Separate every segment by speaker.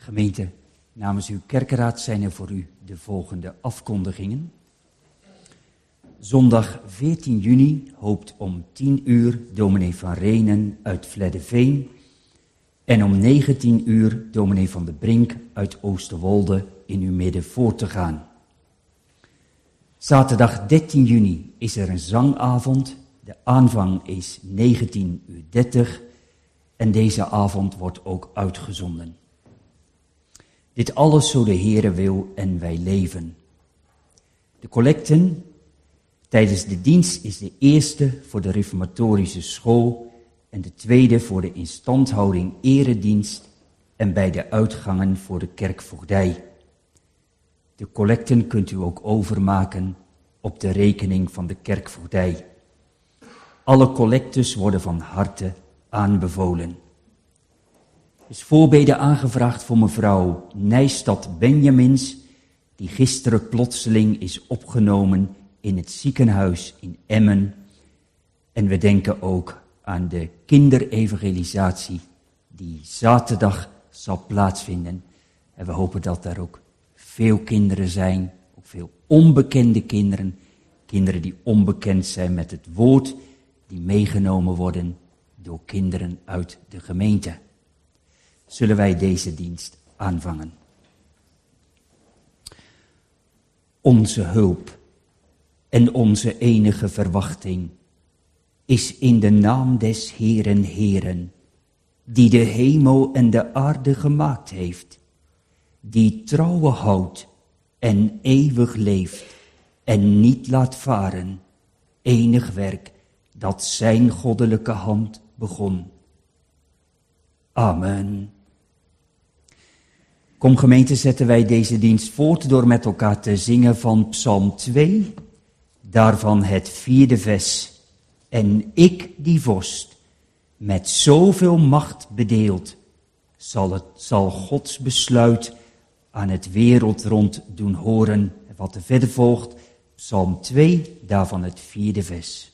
Speaker 1: Gemeente, namens uw kerkenraad zijn er voor u de volgende afkondigingen. Zondag 14 juni hoopt om 10 uur dominee van Renen uit Vleddeveen en om 19 uur dominee van de Brink uit Oosterwolde in uw midden voor te gaan. Zaterdag 13 juni is er een zangavond. De aanvang is 19:30 en deze avond wordt ook uitgezonden. Dit alles zo de Heere wil en wij leven. De collecten tijdens de dienst is de eerste voor de reformatorische school en de tweede voor de instandhouding eredienst en bij de uitgangen voor de kerkvoogdij. De collecten kunt u ook overmaken op de rekening van de kerkvoogdij. Alle collectes worden van harte aanbevolen. Er is voorbeden aangevraagd voor mevrouw Nijstad Benjamins, die gisteren plotseling is opgenomen in het ziekenhuis in Emmen. En we denken ook aan de kinderevangelisatie die zaterdag zal plaatsvinden. En we hopen dat daar ook veel kinderen zijn, ook veel onbekende kinderen. Kinderen die onbekend zijn met het woord, die meegenomen worden door kinderen uit de gemeente. Zullen wij deze dienst aanvangen. Onze hulp en onze enige verwachting is in de naam des Heeren Heeren, die de hemel en de aarde gemaakt heeft, die trouwe houdt en eeuwig leeft en niet laat varen, enig werk dat zijn goddelijke hand begon. Amen. Kom gemeente, zetten wij deze dienst voort door met elkaar te zingen van Psalm 2, daarvan het 4e vers. En ik, die vorst, met zoveel macht bedeeld, zal Gods besluit aan het wereldrond doen horen. Wat er verder volgt, Psalm 2, daarvan het 4e vers.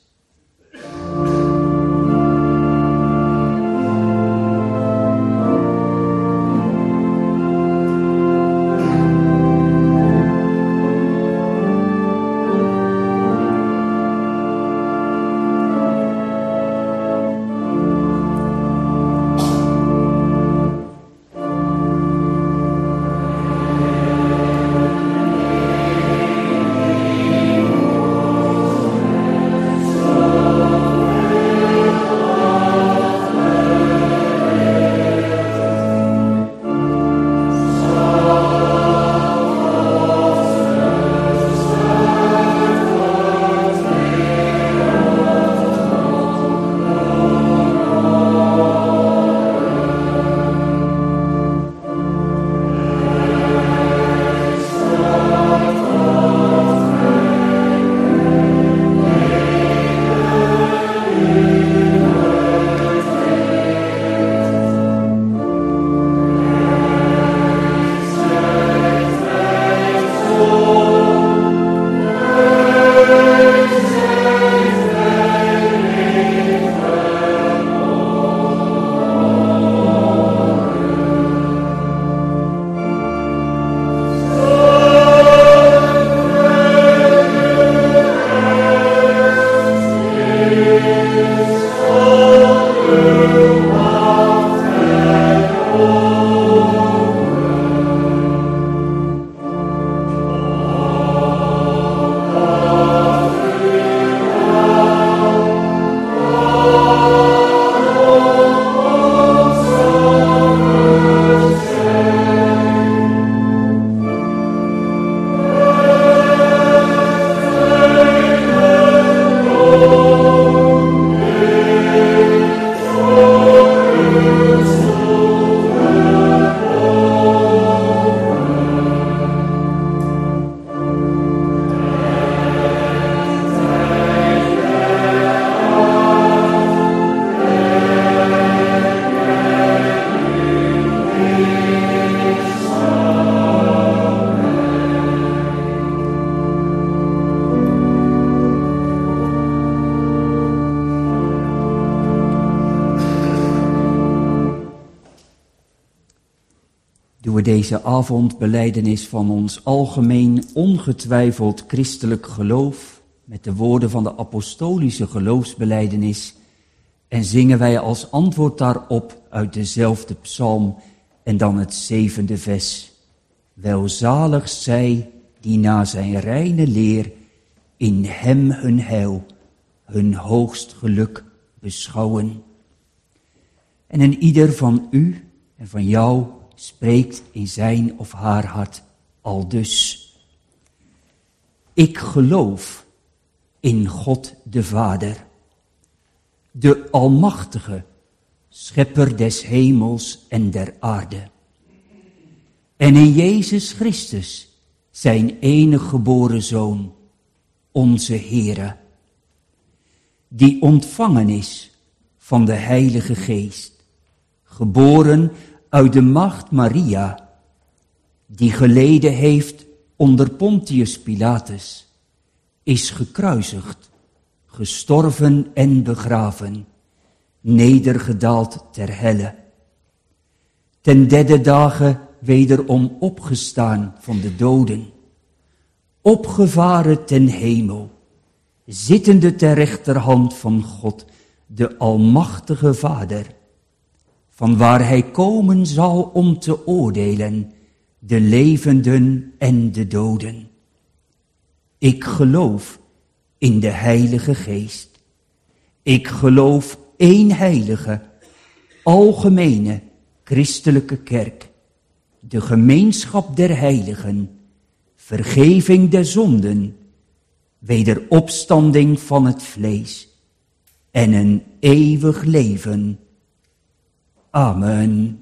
Speaker 1: we deze avondbelijdenis van ons algemeen ongetwijfeld christelijk geloof met de woorden van de apostolische geloofsbelijdenis en zingen wij als antwoord daarop uit dezelfde psalm en dan het 7e vers. Welzalig zij die na zijn reine leer in hem hun heil, hun hoogst geluk beschouwen. En een ieder van u en van jou spreekt in zijn of haar hart aldus. Ik geloof in God de Vader, de Almachtige, Schepper des hemels en der aarde. En in Jezus Christus, zijn enige geboren Zoon, onze Heere, die ontvangen is van de Heilige Geest, geboren uit de maagd Maria, die geleden heeft onder Pontius Pilatus, is gekruisigd, gestorven en begraven, nedergedaald ter helle. Ten 3e dagen wederom opgestaan van de doden, opgevaren ten hemel, zittende ter rechterhand van God, de Almachtige Vader, van waar hij komen zal om te oordelen, de levenden en de doden. Ik geloof in de Heilige Geest. Ik geloof één heilige, algemene, christelijke kerk, de gemeenschap der heiligen, vergeving der zonden, wederopstanding van het vlees en een eeuwig leven. Amen.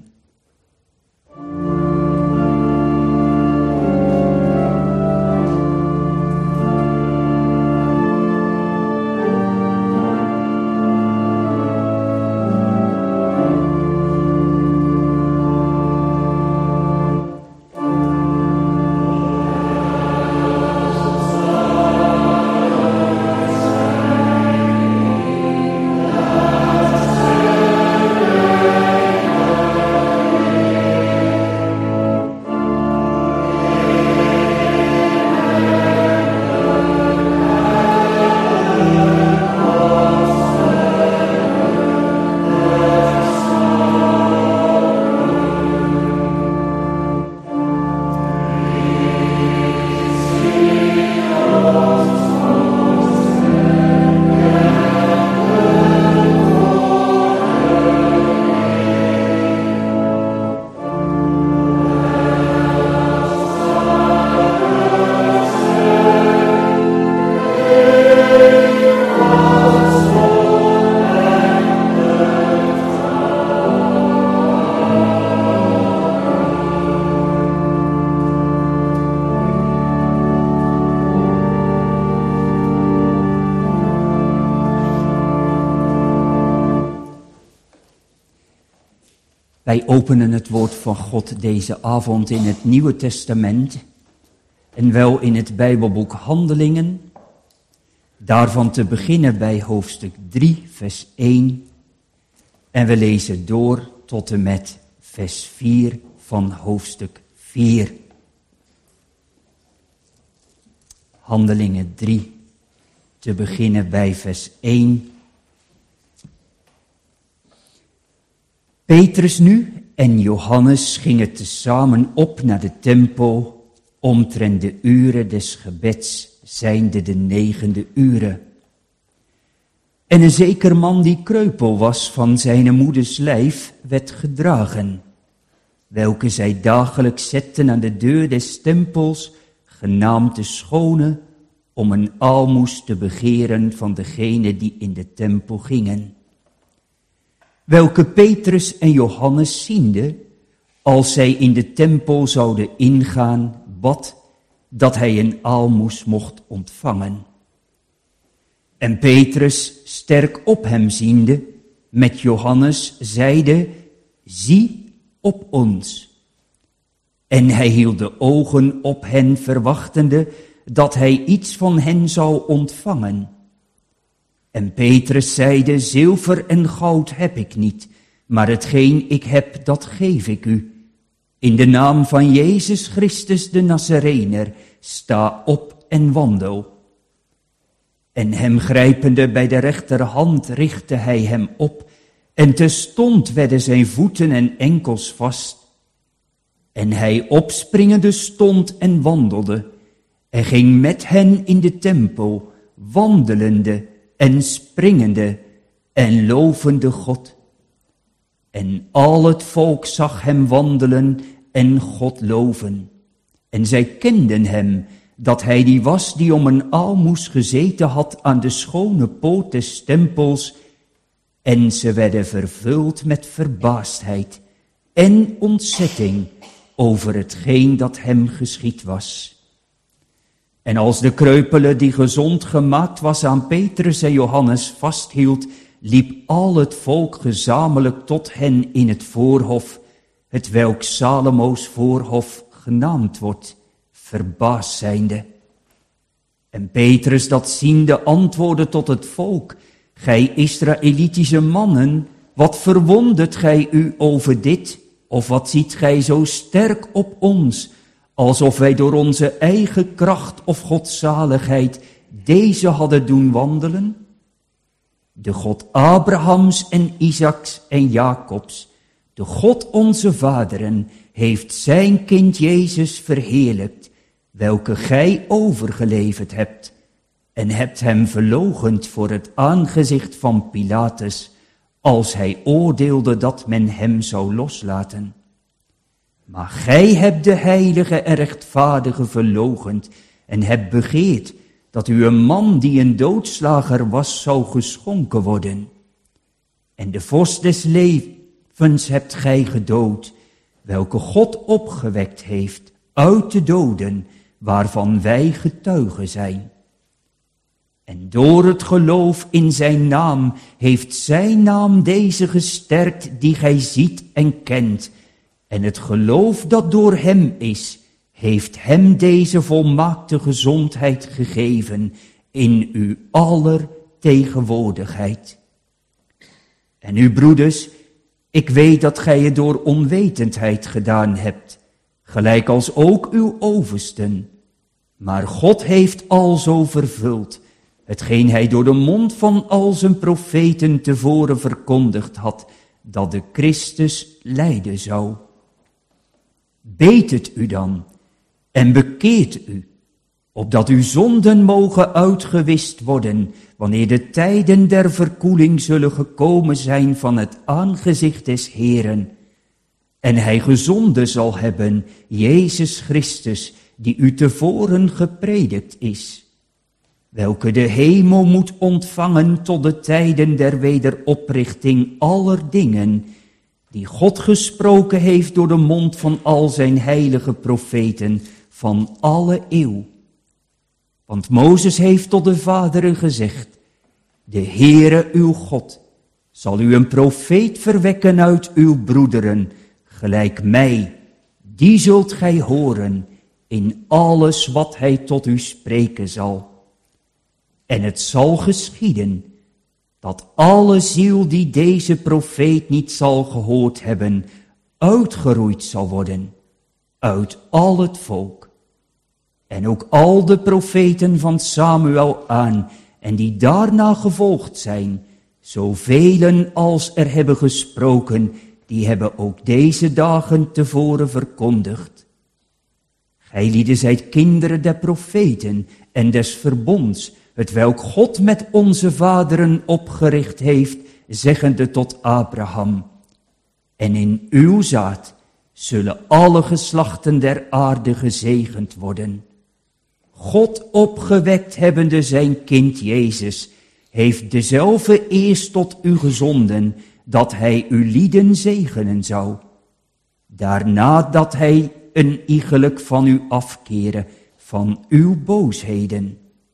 Speaker 1: Wij openen het woord van God deze avond in het Nieuwe Testament en wel in het Bijbelboek Handelingen, daarvan te beginnen bij hoofdstuk 3, vers 1 en we lezen door tot en met vers 4 van hoofdstuk 4. Handelingen 3, te beginnen bij vers 1. Petrus nu en Johannes gingen tezamen op naar de tempel, omtrent de uren des gebeds, zijnde de 9e uren. En een zeker man die kreupel was van zijn moeders lijf, werd gedragen, welke zij dagelijks zetten aan de deur des tempels, genaamd de Schone, om een aalmoes te begeren van degenen die in de tempel gingen. Welke Petrus en Johannes ziende, als zij in de tempel zouden ingaan, bad dat hij een aalmoes mocht ontvangen. En Petrus, sterk op hem ziende, met Johannes, zeide, zie op ons. En hij hield de ogen op hen, verwachtende dat hij iets van hen zou ontvangen. En Petrus zeide, zilver en goud heb ik niet, maar hetgeen ik heb, dat geef ik u. In de naam van Jezus Christus de Nazarener, sta op en wandel. En hem grijpende bij de rechterhand richtte hij hem op, en terstond werden zijn voeten en enkels vast. En hij opspringende stond en wandelde, en ging met hen in de tempel, wandelende en springende en lovende God. En al het volk zag hem wandelen en God loven. En zij kenden hem, dat hij die was die om een aalmoes gezeten had aan de schone poort des tempels. En ze werden vervuld met verbaasdheid en ontzetting over hetgeen dat hem geschied was. En als de kreupele die gezond gemaakt was aan Petrus en Johannes vasthield, liep al het volk gezamenlijk tot hen in het voorhof, hetwelk Salomo's voorhof genaamd wordt, verbaasd zijnde. En Petrus dat ziende antwoordde tot het volk: Gij Israëlitische mannen, wat verwondert gij u over dit? Of wat ziet gij zo sterk op ons, alsof wij door onze eigen kracht of godzaligheid deze hadden doen wandelen? De God Abrahams en Isaaks en Jacobs, de God onze vaderen, heeft zijn kind Jezus verheerlijkt, welke gij overgeleverd hebt, en hebt hem verloochend voor het aangezicht van Pilatus, als hij oordeelde dat men hem zou loslaten. Maar gij hebt de heilige en rechtvaardige verloochend en hebt begeerd dat u een man die een doodslager was zou geschonken worden. En de vorst des levens hebt gij gedood, welke God opgewekt heeft uit de doden, waarvan wij getuigen zijn. En door het geloof in zijn naam heeft zijn naam deze gesterkt die gij ziet en kent. En het geloof dat door hem is, heeft hem deze volmaakte gezondheid gegeven in uw aller tegenwoordigheid. En u broeders, ik weet dat gij het door onwetendheid gedaan hebt, gelijk als ook uw oversten. Maar God heeft alzo vervuld, hetgeen hij door de mond van al zijn profeten tevoren verkondigd had, dat de Christus lijden zou. Betet u dan en bekeert u, opdat uw zonden mogen uitgewist worden, wanneer de tijden der verkoeling zullen gekomen zijn van het aangezicht des Heeren. En hij gezonden zal hebben, Jezus Christus, die u tevoren gepredikt is, welke de hemel moet ontvangen tot de tijden der wederoprichting aller dingen, die God gesproken heeft door de mond van al zijn heilige profeten van alle eeuw. Want Mozes heeft tot de vaderen gezegd: de Heere uw God zal u een profeet verwekken uit uw broederen, gelijk mij, die zult gij horen in alles wat hij tot u spreken zal. En het zal geschieden dat alle ziel die deze profeet niet zal gehoord hebben, uitgeroeid zal worden uit al het volk. En ook al de profeten van Samuel aan, en die daarna gevolgd zijn, zoveel als er hebben gesproken, die hebben ook deze dagen tevoren verkondigd. Gij zijt kinderen der profeten en des verbonds, hetwelk God met onze vaderen opgericht heeft, zeggende tot Abraham: en in uw zaad zullen alle geslachten der aarde gezegend worden. God opgewekt hebbende zijn kind Jezus, heeft dezelfde eerst tot u gezonden, dat hij uw lieden zegenen zou. Daarna dat hij een iegelijk van u afkeren, van uw boosheden.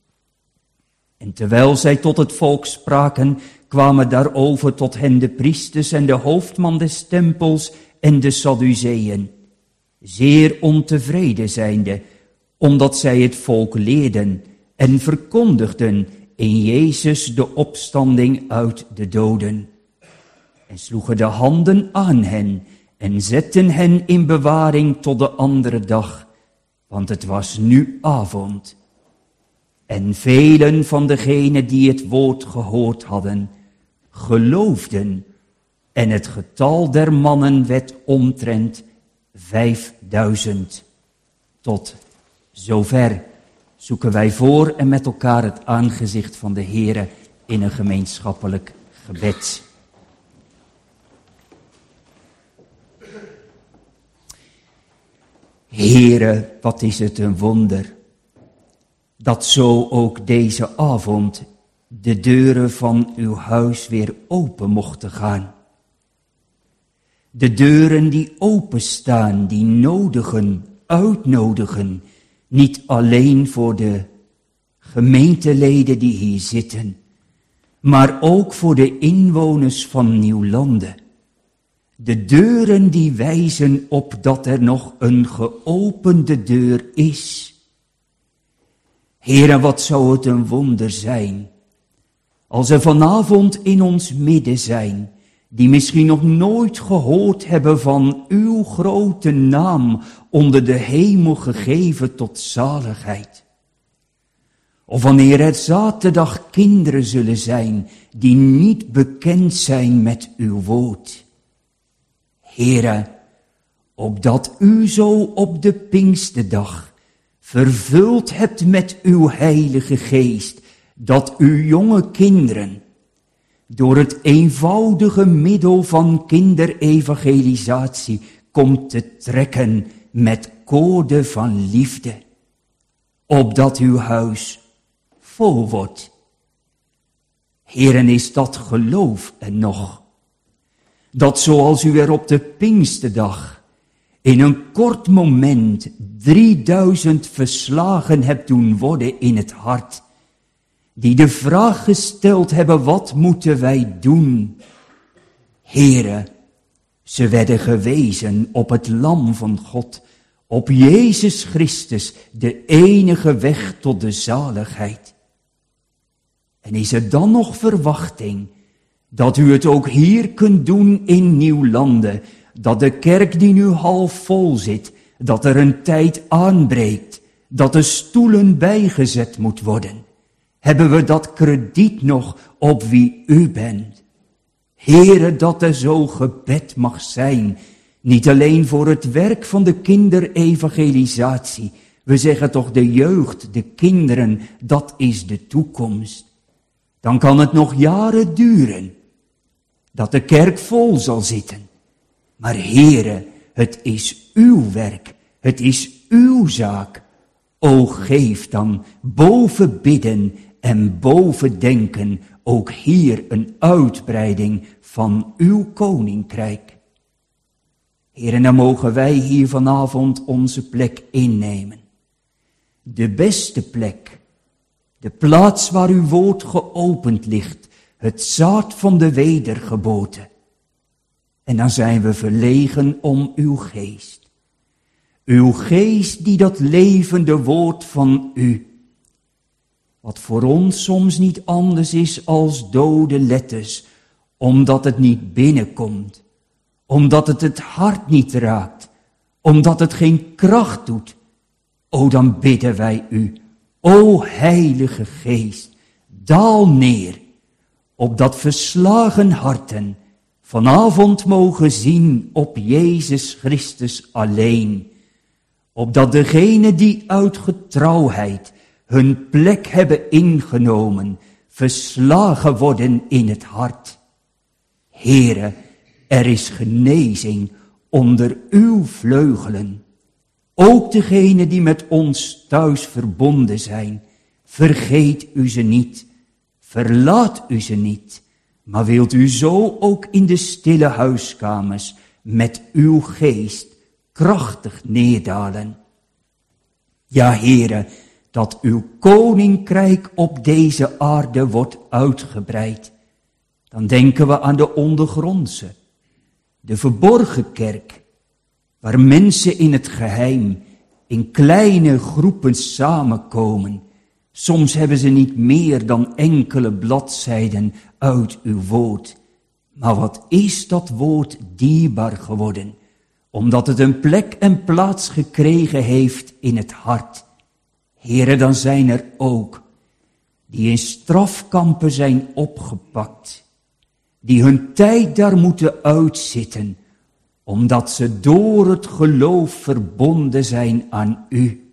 Speaker 1: En terwijl zij tot het volk spraken, kwamen daarover tot hen de priesters en de hoofdman des tempels en de Sadduceeën, zeer ontevreden zijnde, omdat zij het volk leerden en verkondigden in Jezus de opstanding uit de doden. En sloegen de handen aan hen en zetten hen in bewaring tot de andere dag, want het was nu avond. En velen van degenen die het woord gehoord hadden, geloofden, en het getal der mannen werd omtrent 5000. Tot zover zoeken wij voor en met elkaar het aangezicht van de Heere in een gemeenschappelijk gebed. Heere, wat is het een wonder, dat zo ook deze avond de deuren van uw huis weer open mochten gaan. De deuren die openstaan, die nodigen, uitnodigen, niet alleen voor de gemeenteleden die hier zitten, maar ook voor de inwoners van Nieuwlanden. De deuren die wijzen op dat er nog een geopende deur is. Heere, wat zou het een wonder zijn, als er vanavond in ons midden zijn, die misschien nog nooit gehoord hebben van uw grote naam onder de hemel gegeven tot zaligheid. Of wanneer er zaterdag kinderen zullen zijn die niet bekend zijn met uw woord. Heere, opdat u zo op de Pinksterdag vervuld hebt met uw Heilige Geest, dat uw jonge kinderen door het eenvoudige middel van kinderevangelisatie komt te trekken met koorde van liefde, opdat uw huis vol wordt. Heeren, is dat geloof en nog, dat zoals u er op de Pinksterdag in een kort moment 3000 verslagen hebt doen worden in het hart, die de vraag gesteld hebben, wat moeten wij doen? Heere, ze werden gewezen op het Lam van God, op Jezus Christus, de enige weg tot de zaligheid. En is er dan nog verwachting dat u het ook hier kunt doen in Nieuwlanden, dat de kerk die nu half vol zit, dat er een tijd aanbreekt, dat de stoelen bijgezet moet worden? Hebben we dat krediet nog op wie u bent? Heere, dat er zo gebed mag zijn, niet alleen voor het werk van de kinderevangelisatie. We zeggen toch de jeugd, de kinderen, dat is de toekomst. Dan kan het nog jaren duren dat de kerk vol zal zitten. Maar Heere, het is uw werk, het is uw zaak. O, geef dan boven bidden en boven denken ook hier een uitbreiding van uw koninkrijk. Heere, dan mogen wij hier vanavond onze plek innemen. De beste plek, de plaats waar uw woord geopend ligt, het zaad van de wedergeboorte. En dan zijn we verlegen om uw geest. Uw geest die dat levende woord van u, wat voor ons soms niet anders is als dode letters, omdat het niet binnenkomt, omdat het het hart niet raakt, omdat het geen kracht doet. O, dan bidden wij u, o Heilige Geest, daal neer, opdat verslagen harten vanavond mogen zien op Jezus Christus alleen, opdat degenen die uit getrouwheid hun plek hebben ingenomen, verslagen worden in het hart. Heere, er is genezing onder uw vleugelen. Ook degenen die met ons thuis verbonden zijn, vergeet u ze niet, verlaat u ze niet, maar wilt u zo ook in de stille huiskamers met uw geest krachtig neerdalen. Ja, Heere, dat uw koninkrijk op deze aarde wordt uitgebreid. Dan denken we aan de ondergrondse, de verborgen kerk, waar mensen in het geheim, in kleine groepen samenkomen. Soms hebben ze niet meer dan enkele bladzijden uit uw woord. Maar wat is dat woord dierbaar geworden omdat het een plek en plaats gekregen heeft in het hart. Heere, dan zijn er ook die in strafkampen zijn opgepakt, die hun tijd daar moeten uitzitten, omdat ze door het geloof verbonden zijn aan u.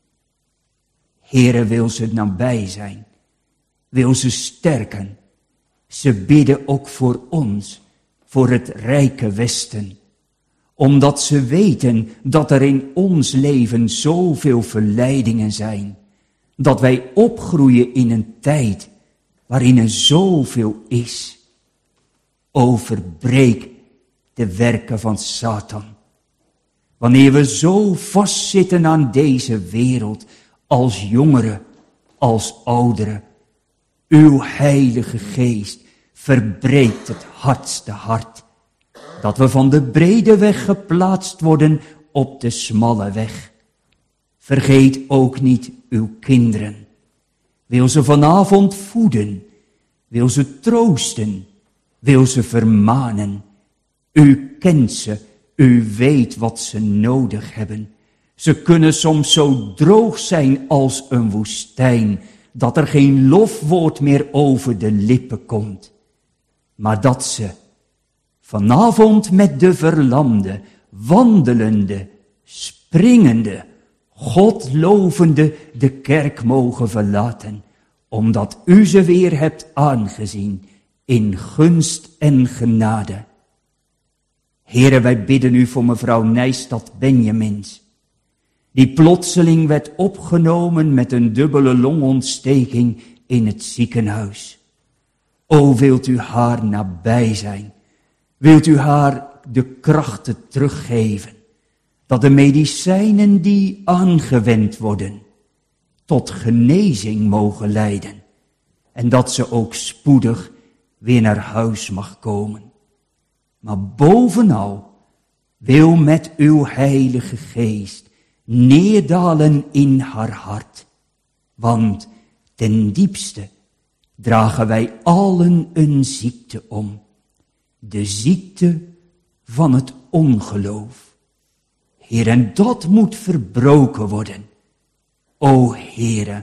Speaker 1: Heere, wil ze nabij zijn, wil ze sterken. Ze bidden ook voor ons, voor het rijke Westen, omdat ze weten dat er in ons leven zoveel verleidingen zijn, dat wij opgroeien in een tijd waarin er zoveel is. O, verbreek de werken van Satan. Wanneer we zo vastzitten aan deze wereld, als jongeren, als ouderen, uw Heilige Geest verbreekt het hardste hart, dat we van de brede weg geplaatst worden op de smalle weg. Vergeet ook niet uw kinderen. Wil ze vanavond voeden, wil ze troosten, wil ze vermanen. U kent ze, u weet wat ze nodig hebben. Ze kunnen soms zo droog zijn als een woestijn, dat er geen lofwoord meer over de lippen komt. Maar dat ze vanavond met de verlamde, wandelende, springende, God lovende de kerk mogen verlaten, omdat u ze weer hebt aangezien in gunst en genade. Heere, wij bidden u voor mevrouw Nijstad Benjamins, die plotseling werd opgenomen met een dubbele longontsteking in het ziekenhuis. O, wilt u haar nabij zijn? Wilt u haar de krachten teruggeven, dat de medicijnen die aangewend worden tot genezing mogen leiden en dat ze ook spoedig weer naar huis mag komen. Maar bovenal wil met uw Heilige Geest neerdalen in haar hart, want ten diepste dragen wij allen een ziekte om, de ziekte van het ongeloof. Heer, en dat moet verbroken worden. O Heere,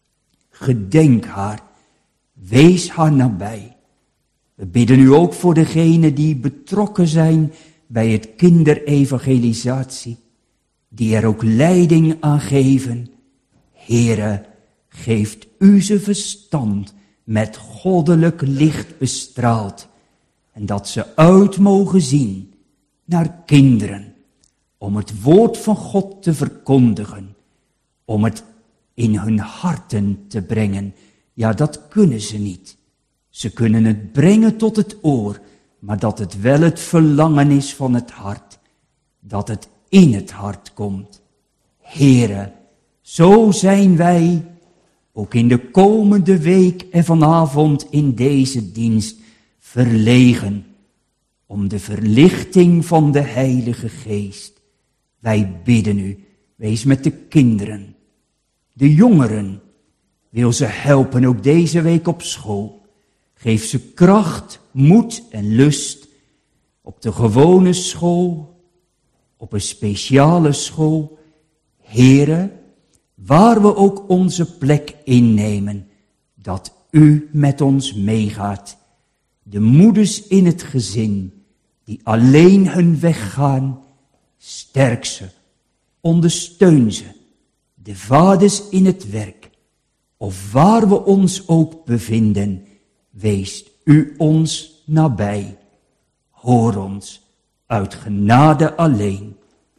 Speaker 1: gedenk haar, wees haar nabij. We bidden u ook voor degenen die betrokken zijn bij het kinderevangelisatie, die er ook leiding aan geven. Heere, geeft u ze verstand met goddelijk licht bestraald, en dat ze uit mogen zien naar kinderen, om het woord van God te verkondigen, om het in hun harten te brengen. Ja, dat kunnen ze niet. Ze kunnen het brengen tot het oor, maar dat het wel het verlangen is van het hart, dat het in het hart komt. Heere, zo zijn wij ook in de komende week en vanavond in deze dienst verlegen om de verlichting van de Heilige Geest. Wij bidden u, wees met de kinderen, de jongeren, wil ze helpen ook deze week op school. Geef ze kracht, moed en lust op de gewone school, op een speciale school. Heere, waar we ook onze plek innemen, dat u met ons meegaat. De moeders in het gezin, die alleen hun weg gaan, sterk ze, ondersteun ze. De vaders in het werk, of waar we ons ook bevinden, wees u ons nabij. Hoor ons uit genade alleen.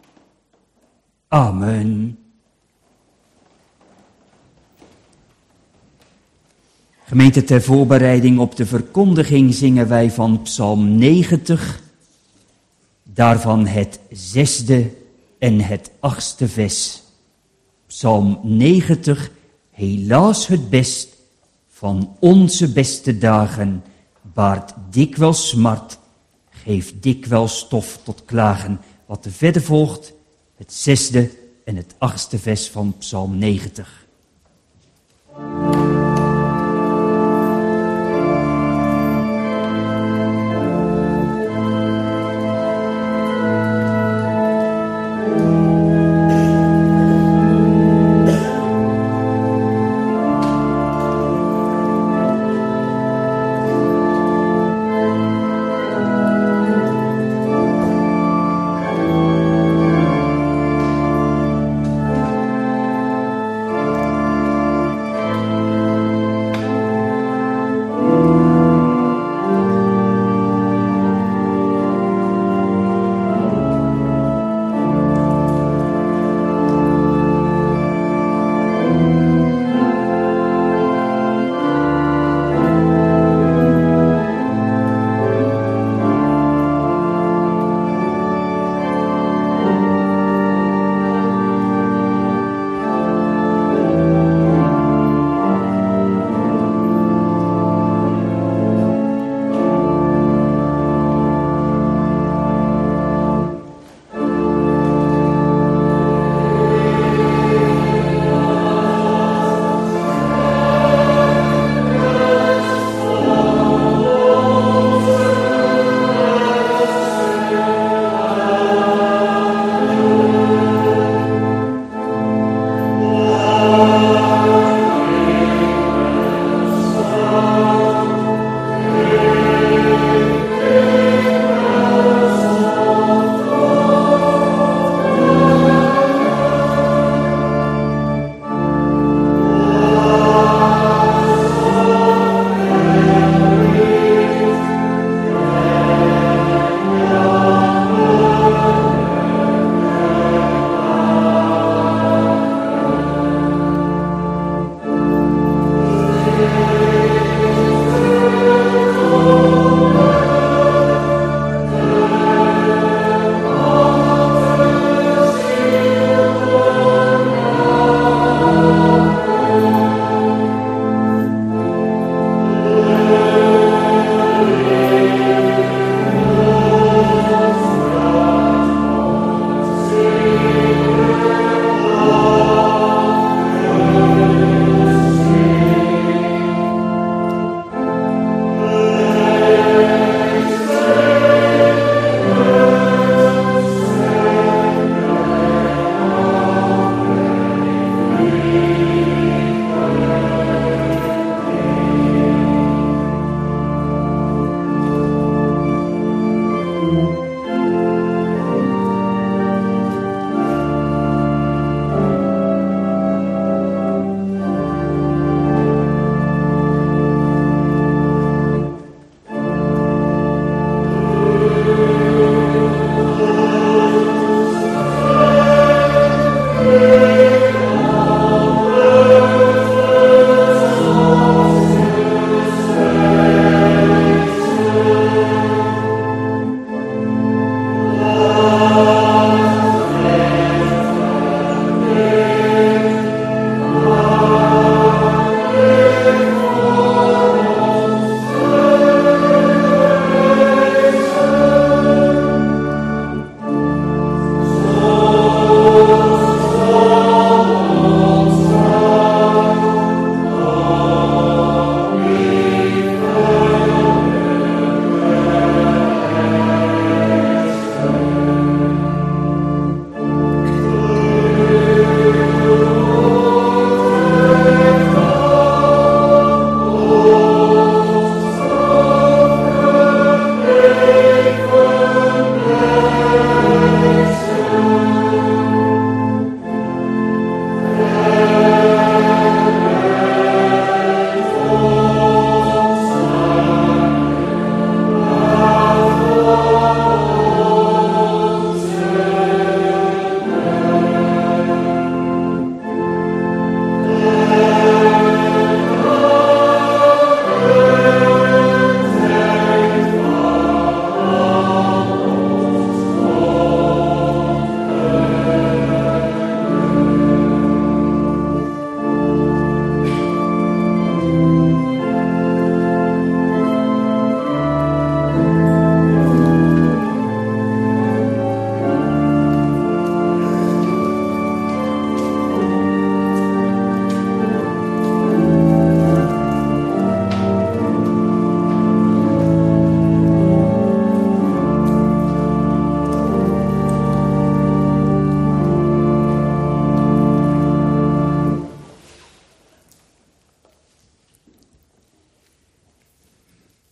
Speaker 1: Amen. Gemeente, ter voorbereiding op de verkondiging zingen wij van Psalm 90, daarvan het 6e en het 8e vers. Psalm 90, helaas het best van onze beste dagen, baart dikwijls smart, geeft dikwijls stof tot klagen. Wat er verder volgt, het 6e en het 8e vers van Psalm 90.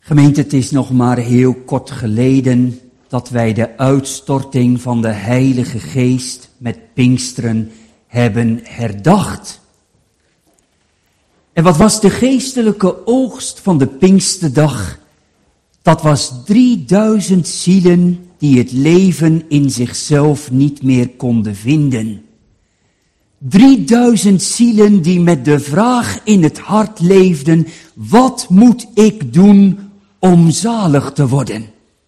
Speaker 1: Gemeente, het is nog maar heel kort geleden dat wij de uitstorting van de Heilige Geest met Pinksteren hebben herdacht. En wat was de geestelijke oogst van de Pinksterdag? Dat was 3000 zielen die het leven in zichzelf niet meer konden vinden. 3000 zielen die met de vraag in het hart leefden: wat moet ik doen om zalig te worden?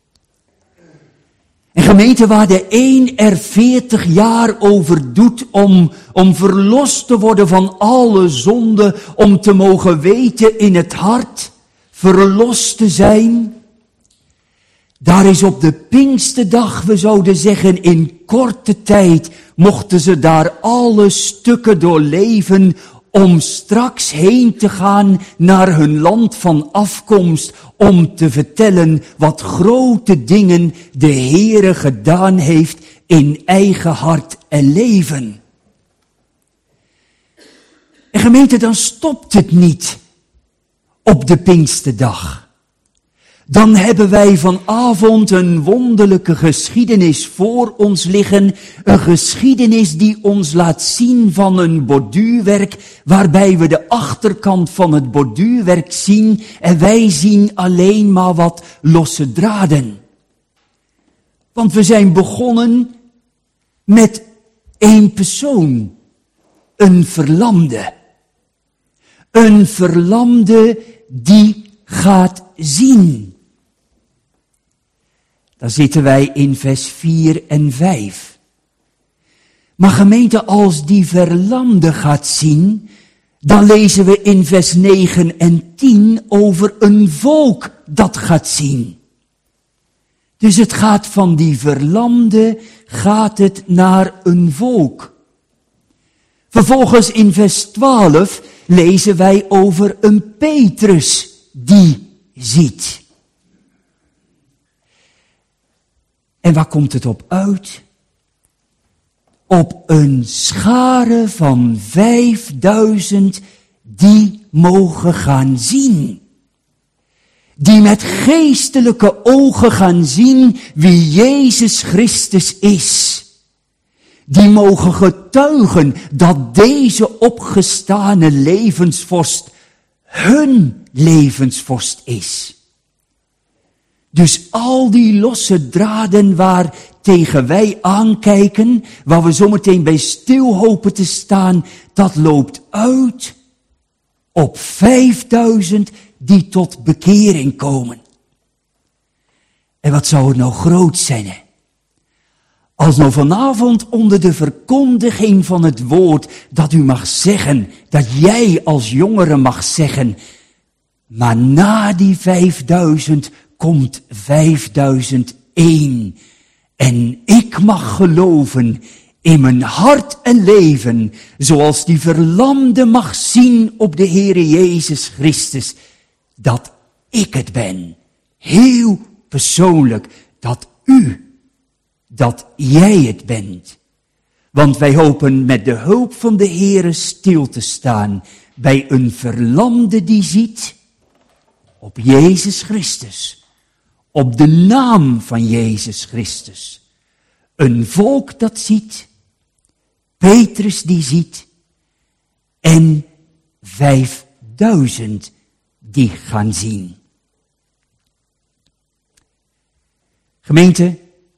Speaker 1: Een gemeente waar de een er 40 jaar over doet om verlost te worden van alle zonde, om te mogen weten in het hart verlost te zijn. Daar is op de Pinksterdag, we zouden zeggen in korte tijd, mochten ze daar alle stukken doorleven om straks heen te gaan naar hun land van afkomst, om te vertellen wat grote dingen de Heere gedaan heeft in eigen hart en leven. En gemeente, dan stopt het niet op de Pinksterdag. Dan hebben wij vanavond een wonderlijke geschiedenis voor ons liggen. Een geschiedenis die ons laat zien van een borduurwerk, waarbij we de achterkant van het borduurwerk zien en wij zien alleen maar wat losse draden. Want we zijn begonnen met één persoon, een verlamde. Een verlamde die gaat zien. Dan zitten wij in vers 4 en 5. Maar gemeente, als die verlamde gaat zien, dan lezen we in vers 9 en 10 over een volk dat gaat zien. Dus het gaat van die verlamde, gaat het naar een volk. Vervolgens in vers 12 lezen wij over een Petrus die ziet. En waar komt het op uit? Op een schare van 5000 die mogen gaan zien. Die met geestelijke ogen gaan zien wie Jezus Christus is. Die mogen getuigen dat deze opgestane levensvorst hun levensvorst is. Dus al die losse draden waar tegen wij aankijken, waar we zometeen bij stil hopen te staan, dat loopt uit op 5000 die tot bekering komen. En wat zou het nou groot zijn, hè? Als nou vanavond onder de verkondiging van het woord, dat u mag zeggen, dat jij als jongere mag zeggen, maar na die 5000 komt 5001. En ik mag geloven in mijn hart en leven, zoals die verlamde mag zien op de Heere Jezus Christus, dat ik het ben. Heel persoonlijk, dat jij het bent. Want wij hopen met de hulp van de Heere stil te staan bij een verlamde die ziet op Jezus Christus. Op de naam van Jezus Christus. Een volk dat ziet, Petrus die ziet en 5000 die gaan zien. Gemeente,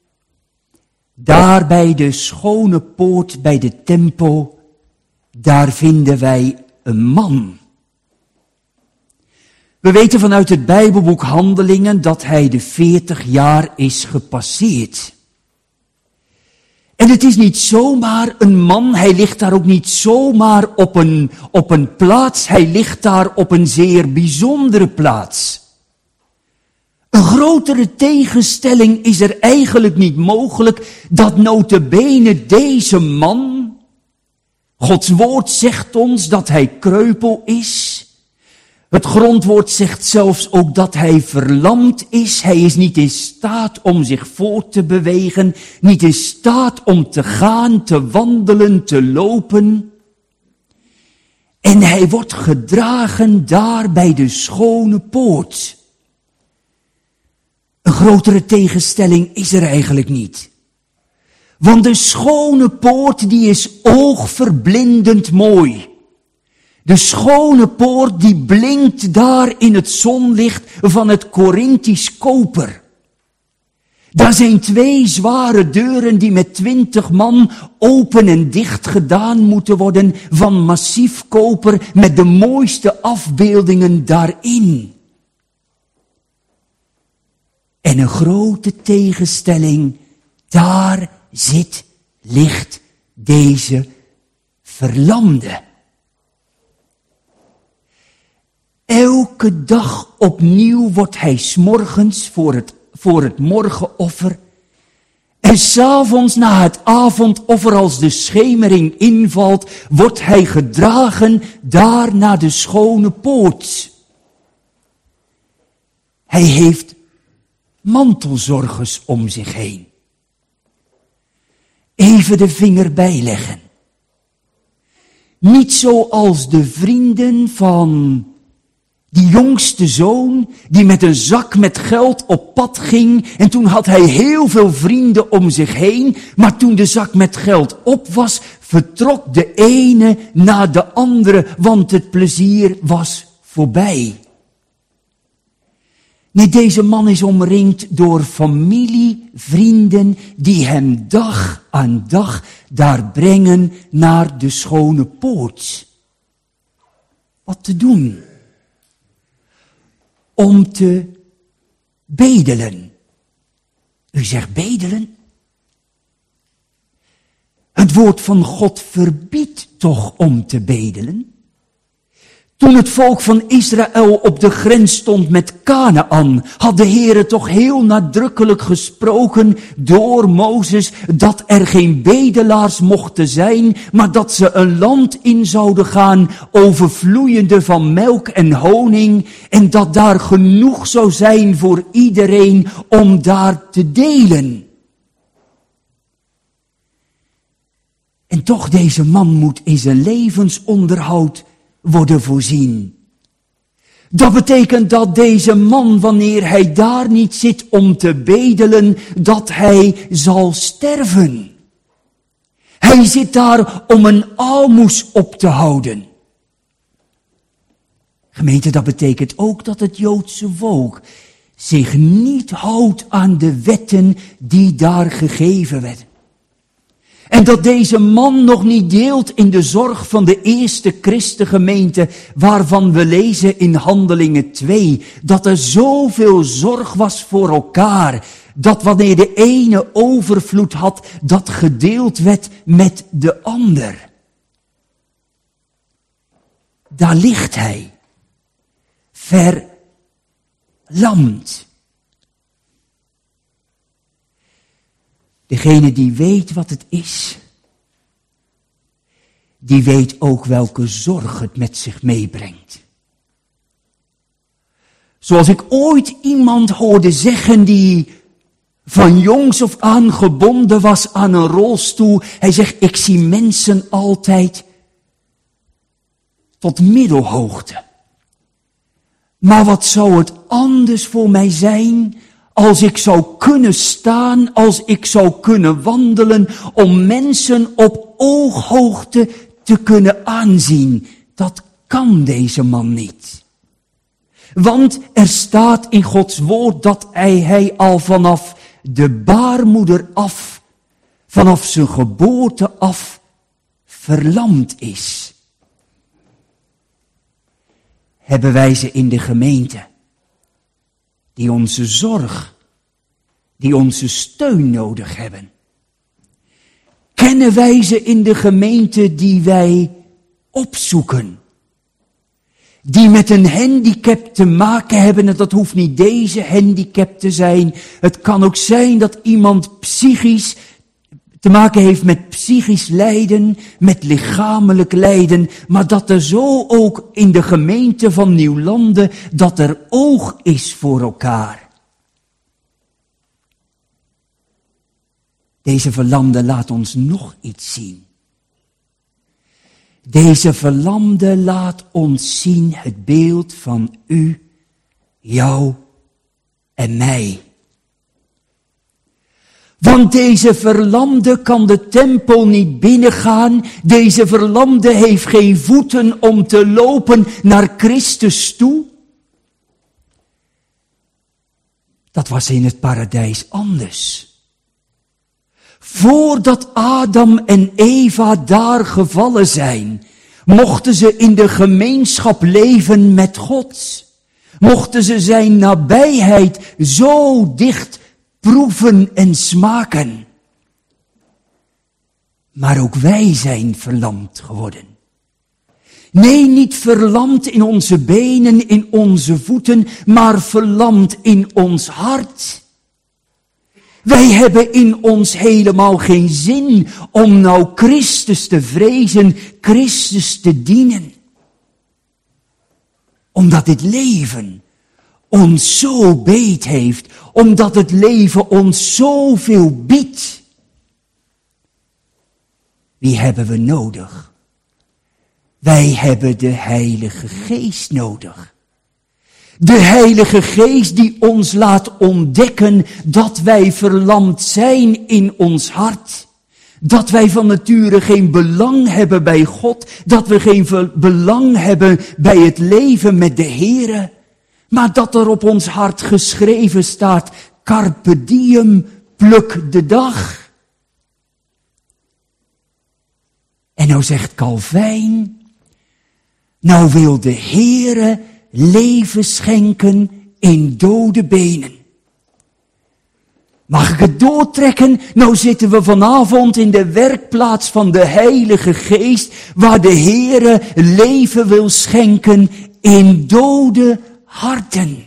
Speaker 1: daar bij de schone poort bij de tempel, daar vinden wij een man. We weten vanuit het Bijbelboek Handelingen dat hij de 40 jaar is gepasseerd. En het is niet zomaar een man, hij ligt daar ook niet zomaar op een plaats, hij ligt daar op een zeer bijzondere plaats. Een grotere tegenstelling is er eigenlijk niet mogelijk, dat nota bene deze man, Gods woord zegt ons dat hij kreupel is. Het grondwoord zegt zelfs ook dat hij verlamd is. Hij is niet in staat om zich voort te bewegen, niet in staat om te gaan, te wandelen, te lopen. En hij wordt gedragen daar bij de schone poort. grotere tegenstelling is er eigenlijk niet. Want de schone poort die is oogverblindend mooi. De schone poort die blinkt daar in het zonlicht van het Korinthisch koper. Daar zijn 2 zware deuren die met 20 man open en dicht gedaan moeten worden van massief koper met de mooiste afbeeldingen daarin. En een grote tegenstelling, daar ligt deze verlamde. Elke dag opnieuw wordt hij 's morgens voor het morgenoffer en 's avonds na het avondoffer, als de schemering invalt, wordt hij gedragen daar naar de schone poort. Hij heeft mantelzorgers om zich heen. Even de vinger bijleggen. Niet zoals de vrienden van die jongste zoon, die met een zak met geld op pad ging, en toen had hij heel veel vrienden om zich heen, maar toen de zak met geld op was, vertrok de ene na de andere, want het plezier was voorbij. Nee, deze man is omringd door familie, vrienden, die hem dag aan dag daar brengen naar de schone poort. Wat te doen? Om te bedelen. U zegt bedelen? Het woord van God verbiedt toch om te bedelen? Toen het volk van Israël op de grens stond met Kanaän, had de Heere toch heel nadrukkelijk gesproken door Mozes dat er geen bedelaars mochten zijn, maar dat ze een land in zouden gaan overvloeiende van melk en honing, en dat daar genoeg zou zijn voor iedereen om daar te delen. En toch, deze man moet in zijn levensonderhoud worden voorzien. Dat betekent dat deze man, wanneer hij daar niet zit om te bedelen, dat hij zal sterven. Hij zit daar om een aalmoes op te houden. Gemeente, dat betekent ook dat het Joodse volk zich niet houdt aan de wetten die daar gegeven werden. En dat deze man nog niet deelt in de zorg van de eerste christengemeente, waarvan we lezen in Handelingen 2, dat er zoveel zorg was voor elkaar, dat wanneer de ene overvloed had, dat gedeeld werd met de ander. Daar ligt hij, verlamd. Degene die weet wat het is, die weet ook welke zorg het met zich meebrengt. Zoals ik ooit iemand hoorde zeggen die van jongs af aan gebonden was aan een rolstoel. Hij zegt, ik zie mensen altijd tot middelhoogte. Maar wat zou het anders voor mij zijn als ik zou kunnen staan, als ik zou kunnen wandelen, om mensen op ooghoogte te kunnen aanzien. Dat kan deze man niet. Want er staat in Gods woord dat hij al vanaf de baarmoeder af, vanaf zijn geboorte af, verlamd is. Hebben wij ze in de gemeente, die onze zorg, die onze steun nodig hebben? Kennen wij ze in de gemeente die wij opzoeken? Die met een handicap te maken hebben, en dat hoeft niet deze handicap te zijn. Het kan ook zijn dat iemand psychisch te maken heeft met psychisch lijden, met lichamelijk lijden, maar dat er zo ook in de gemeente van Nieuwlanden, dat er oog is voor elkaar. Deze verlamde laat ons nog iets zien. Deze verlamde laat ons zien het beeld van u, jou en mij. Want deze verlamde kan de tempel niet binnengaan. Deze verlamde heeft geen voeten om te lopen naar Christus toe. Dat was in het paradijs anders. Voordat Adam en Eva daar gevallen zijn, mochten ze in de gemeenschap leven met God. Mochten ze zijn nabijheid zo dicht proeven en smaken. Maar ook wij zijn verlamd geworden. Nee, niet verlamd in onze benen, in onze voeten, maar verlamd in ons hart. Wij hebben in ons helemaal geen zin om nou Christus te vrezen, Christus te dienen. Omdat dit leven ons zo beet heeft, omdat het leven ons zoveel biedt. Wie hebben we nodig? Wij hebben de Heilige Geest nodig. De Heilige Geest die ons laat ontdekken dat wij verlamd zijn in ons hart. Dat wij van nature geen belang hebben bij God. Dat we geen belang hebben bij het leven met de Heere. Maar dat er op ons hart geschreven staat, carpe diem, pluk de dag. En nou zegt Calvijn, nou wil de Heere leven schenken in dode benen. Mag ik het doortrekken? Nou zitten we vanavond in de werkplaats van de Heilige Geest, waar de Heere leven wil schenken in dode harten.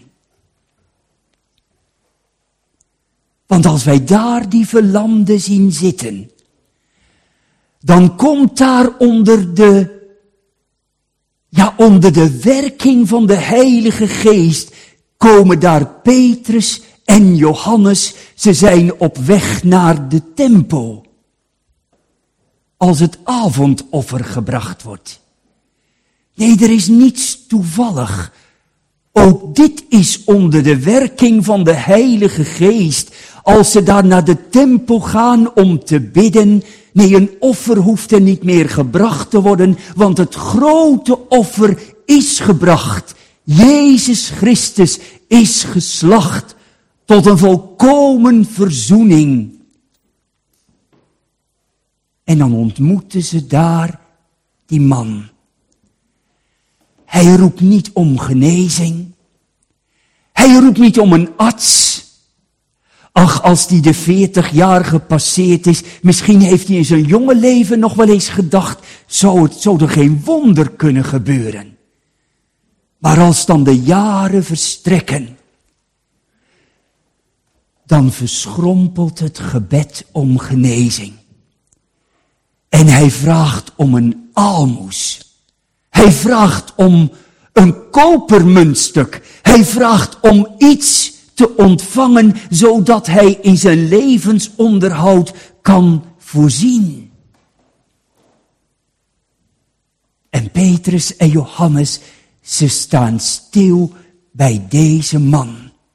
Speaker 1: Want als wij daar die verlamden zien zitten, dan komt daar onder de werking van de Heilige Geest, komen daar Petrus en Johannes, ze zijn op weg naar de tempel. Als het avondoffer gebracht wordt. Nee, er is niets toevallig. Ook dit is onder de werking van de Heilige Geest. Als ze daar naar de tempel gaan om te bidden. Nee, een offer hoeft er niet meer gebracht te worden, want het grote offer is gebracht. Jezus Christus is geslacht tot een volkomen verzoening. En dan ontmoeten ze daar die man. Hij roept niet om genezing. Hij roept niet om een arts. Ach, als die de 40 jaar gepasseerd is, misschien heeft hij in zijn jonge leven nog wel eens gedacht, zou er geen wonder kunnen gebeuren. Maar als dan de jaren verstrekken, dan verschrompelt het gebed om genezing. En hij vraagt om een aalmoes. Hij vraagt om een kopermuntstuk. Hij vraagt om iets te ontvangen, zodat hij in zijn levensonderhoud kan voorzien. En Petrus en Johannes, ze staan stil bij deze man.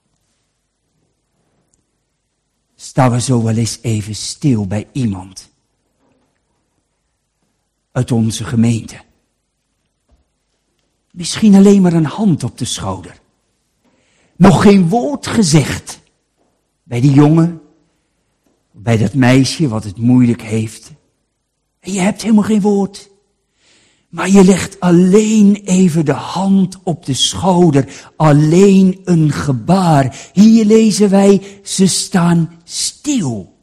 Speaker 1: Staan we zo wel eens even stil bij iemand uit onze gemeente? Misschien alleen maar een hand op de schouder. Nog geen woord gezegd bij die jongen, bij dat meisje wat het moeilijk heeft. En je hebt helemaal geen woord. Maar je legt alleen even de hand op de schouder. Alleen een gebaar. Hier lezen wij, ze staan stil.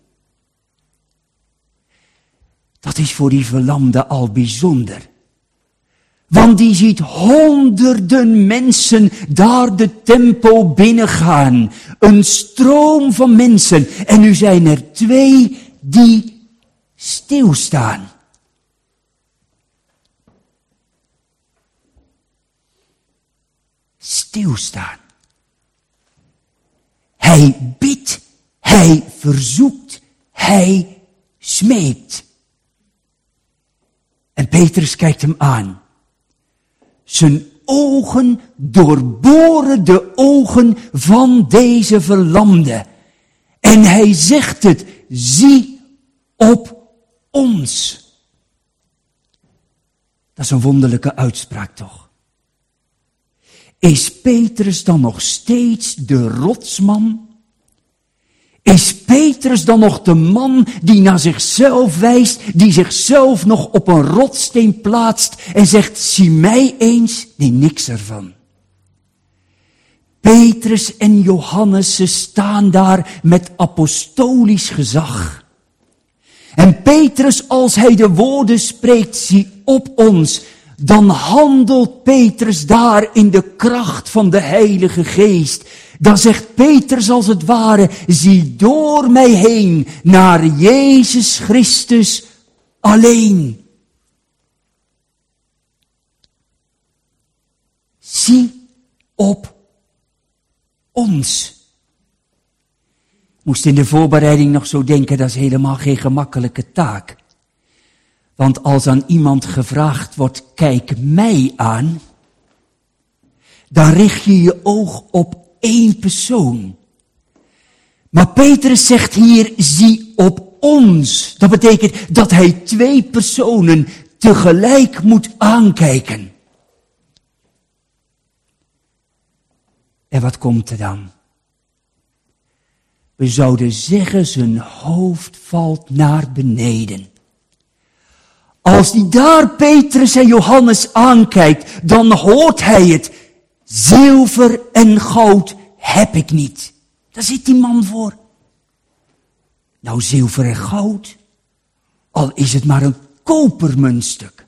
Speaker 1: Dat is voor die verlamde al bijzonder. Want die ziet honderden mensen daar de tempel binnengaan. Een stroom van mensen. En nu zijn er 2 die stilstaan. Stilstaan. Hij bidt, hij verzoekt, hij smeekt. En Petrus kijkt hem aan. Zijn ogen doorboren de ogen van deze verlamde. En hij zegt het zie op ons. Dat is een wonderlijke uitspraak toch? Is Petrus dan nog steeds de rotsman? Is Petrus dan nog de man die naar zichzelf wijst, die zichzelf nog op een rotssteen plaatst en zegt, zie mij eens? Nee, niks ervan. Petrus en Johannes, ze staan daar met apostolisch gezag. En Petrus, als hij de woorden spreekt, zie op ons, dan handelt Petrus daar in de kracht van de Heilige Geest. Dan zegt Petrus als het ware, zie door mij heen naar Jezus Christus alleen. Zie op ons. Ik moest in de voorbereiding nog zo denken, dat is helemaal geen gemakkelijke taak. Want als aan iemand gevraagd wordt, kijk mij aan, dan richt je je oog op één persoon. Maar Petrus zegt hier, zie op ons. Dat betekent dat hij twee personen tegelijk moet aankijken. En wat komt er dan? We zouden zeggen, zijn hoofd valt naar beneden. Als hij daar Petrus en Johannes aankijkt, dan hoort hij het. Zilver en goud heb ik niet. Daar zit die man voor. Nou, zilver en goud, al is het maar een kopermuntstuk.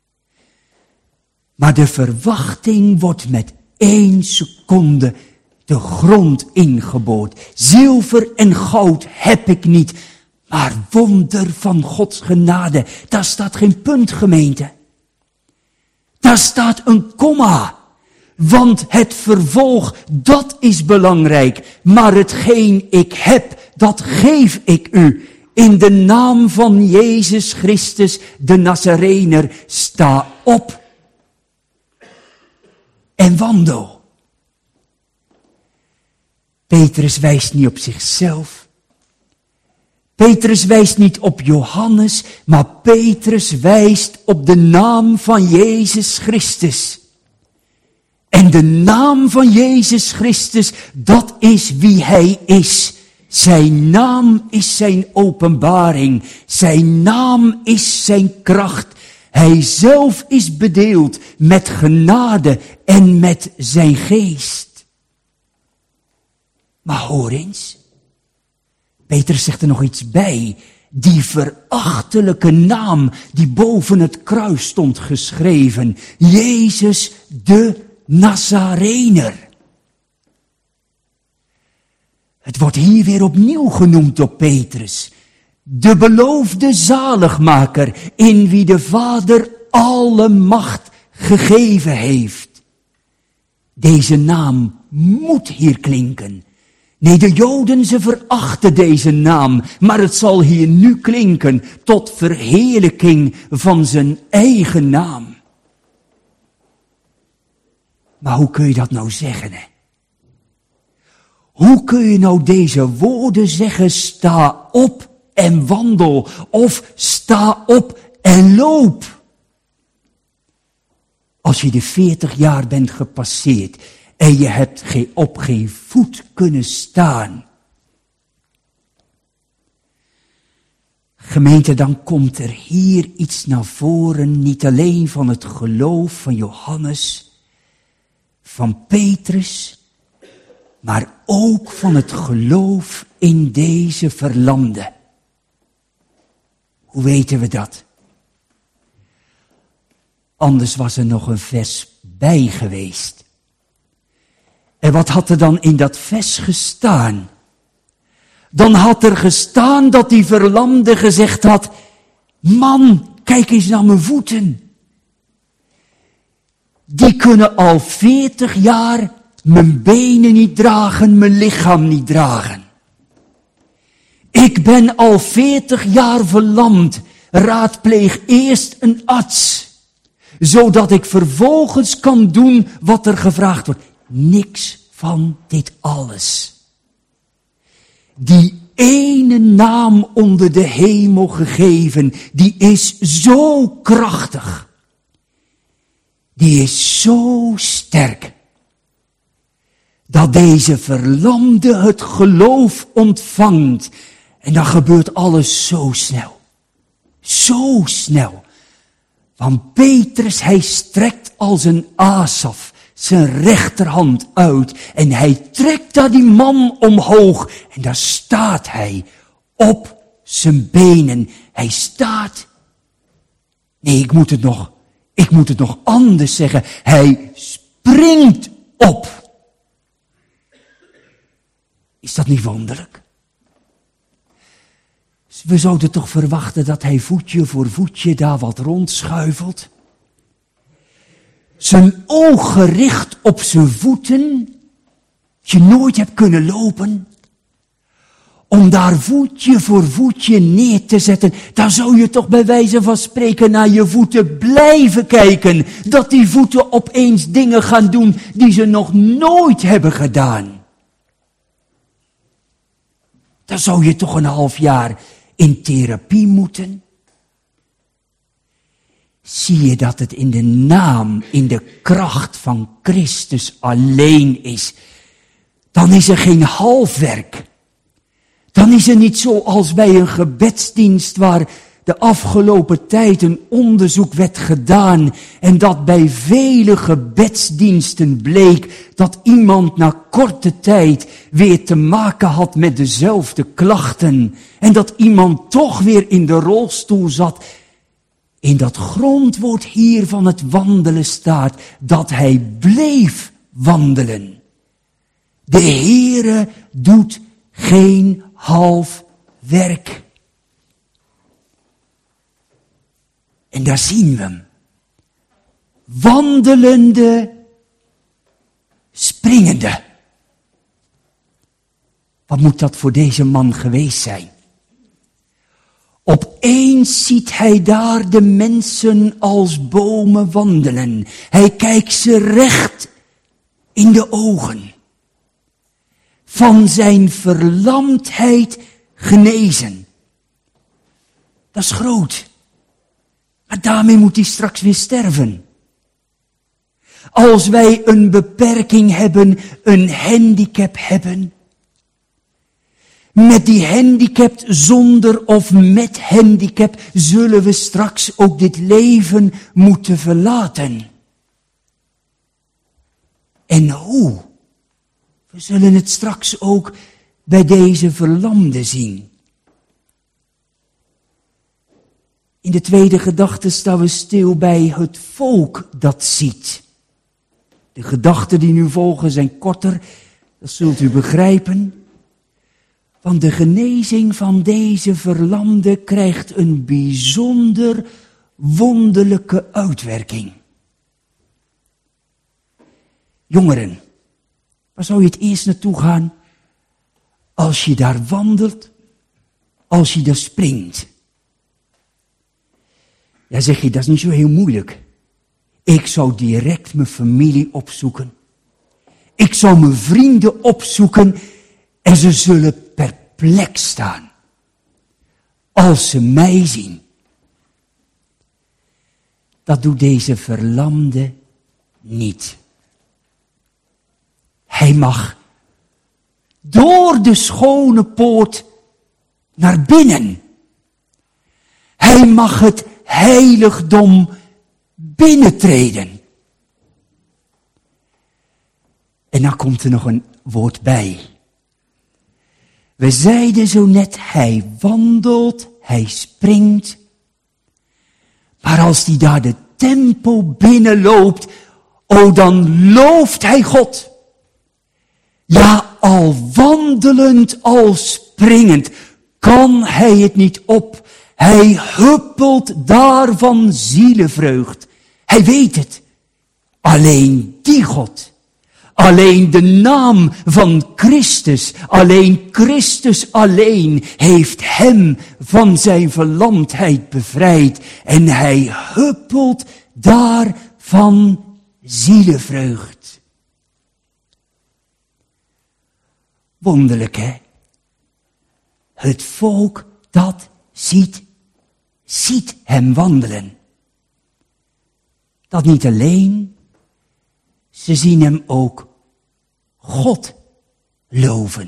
Speaker 1: Maar de verwachting wordt met 1 seconde de grond ingeboord. Zilver en goud heb ik niet. Maar wonder van Gods genade, daar staat geen punt, gemeente. Daar staat een komma. Want het vervolg, dat is belangrijk. Maar hetgeen ik heb, dat geef ik u. In de naam van Jezus Christus, de Nazarener, sta op en wandel. Petrus wijst niet op zichzelf. Petrus wijst niet op Johannes, maar Petrus wijst op de naam van Jezus Christus. En de naam van Jezus Christus, dat is wie hij is. Zijn naam is zijn openbaring. Zijn naam is zijn kracht. Hij zelf is bedeeld met genade en met zijn geest. Maar hoor eens. Petrus zegt er nog iets bij. Die verachtelijke naam die boven het kruis stond geschreven. Jezus de Nazarener. Het wordt hier weer opnieuw genoemd door Petrus. De beloofde zaligmaker in wie de Vader alle macht gegeven heeft. Deze naam moet hier klinken. Nee, de Joden, ze verachten deze naam, maar het zal hier nu klinken tot verheerlijking van zijn eigen naam. Maar hoe kun je dat nou zeggen, hè? Hoe kun je nou deze woorden zeggen, sta op en wandel, of sta op en loop? Als je de 40 jaar bent gepasseerd en je hebt op geen voet kunnen staan. Gemeente, dan komt er hier iets naar voren, niet alleen van het geloof van Johannes, van Petrus, maar ook van het geloof in deze verlamde. Hoe weten we dat? Anders was er nog een vers bij geweest. En wat had er dan in dat vers gestaan? Dan had er gestaan dat die verlamde gezegd had, man, kijk eens naar mijn voeten. Die kunnen al 40 jaar mijn benen niet dragen, mijn lichaam niet dragen. Ik ben al 40 jaar verlamd. Raadpleeg eerst een arts, zodat ik vervolgens kan doen wat er gevraagd wordt. Niks van dit alles. Die ene naam onder de hemel gegeven, die is zo krachtig. Die is zo sterk. Dat deze verlamde het geloof ontvangt. En dan gebeurt alles zo snel. Zo snel. Want Petrus, hij strekt als een Asaf zijn rechterhand uit. En hij trekt daar die man omhoog. En daar staat hij op zijn benen. Hij staat. Nee, ik moet het nog anders zeggen. Hij springt op. Is dat niet wonderlijk? We zouden toch verwachten dat hij voetje voor voetje daar wat rondschuifelt. Zijn oog gericht op zijn voeten. Als je nooit hebt kunnen lopen. Om daar voetje voor voetje neer te zetten. Dan zou je toch bij wijze van spreken naar je voeten blijven kijken. Dat die voeten opeens dingen gaan doen die ze nog nooit hebben gedaan. Dan zou je toch een half jaar in therapie moeten. Zie je dat het in de naam, in de kracht van Christus alleen is. Dan is er geen halfwerk. Dan is er niet zoals bij een gebedsdienst waar de afgelopen tijd een onderzoek werd gedaan en dat bij vele gebedsdiensten bleek dat iemand na korte tijd weer te maken had met dezelfde klachten en dat iemand toch weer in de rolstoel zat. In dat grondwoord hier van het wandelen staat dat hij bleef wandelen. De Heere doet geen half werk. En daar zien we hem. Wandelende, springende. Wat moet dat voor deze man geweest zijn? Opeens ziet hij daar de mensen als bomen wandelen. Hij kijkt ze recht in de ogen. Van zijn verlamdheid genezen. Dat is groot. Maar daarmee moet hij straks weer sterven. Als wij een beperking hebben, een handicap hebben. Met die handicap, zonder of met handicap, zullen we straks ook dit leven moeten verlaten. En hoe? We zullen het straks ook bij deze verlamde zien. In de tweede gedachte staan we stil bij het volk dat ziet. De gedachten die nu volgen zijn korter, dat zult u begrijpen. Want de genezing van deze verlamde krijgt een bijzonder wonderlijke uitwerking. Jongeren, waar zou je het eerst naartoe gaan? Als je daar wandelt, als je daar springt. Ja, zeg je, dat is niet zo heel moeilijk. Ik zou direct mijn familie opzoeken. Ik zou mijn vrienden opzoeken en ze zullen perplex staan. Als ze mij zien. Dat doet deze verlamde niet. Hij mag door de schone poort naar binnen. Hij mag het heiligdom binnentreden. En dan komt er nog een woord bij. We zeiden zo net, hij wandelt, hij springt. Maar als hij daar de tempel binnenloopt, dan looft hij God. Ja, al wandelend, al springend, kan hij het niet op. Hij huppelt daar van zielevreugd. Hij weet het. Alleen die God. Alleen de naam van Christus. Alleen Christus alleen heeft hem van zijn verlamdheid bevrijd. En hij huppelt daar van zielevreugd. Wonderlijk, hè? het volk dat ziet hem wandelen. Dat niet alleen, ze zien hem ook God loven.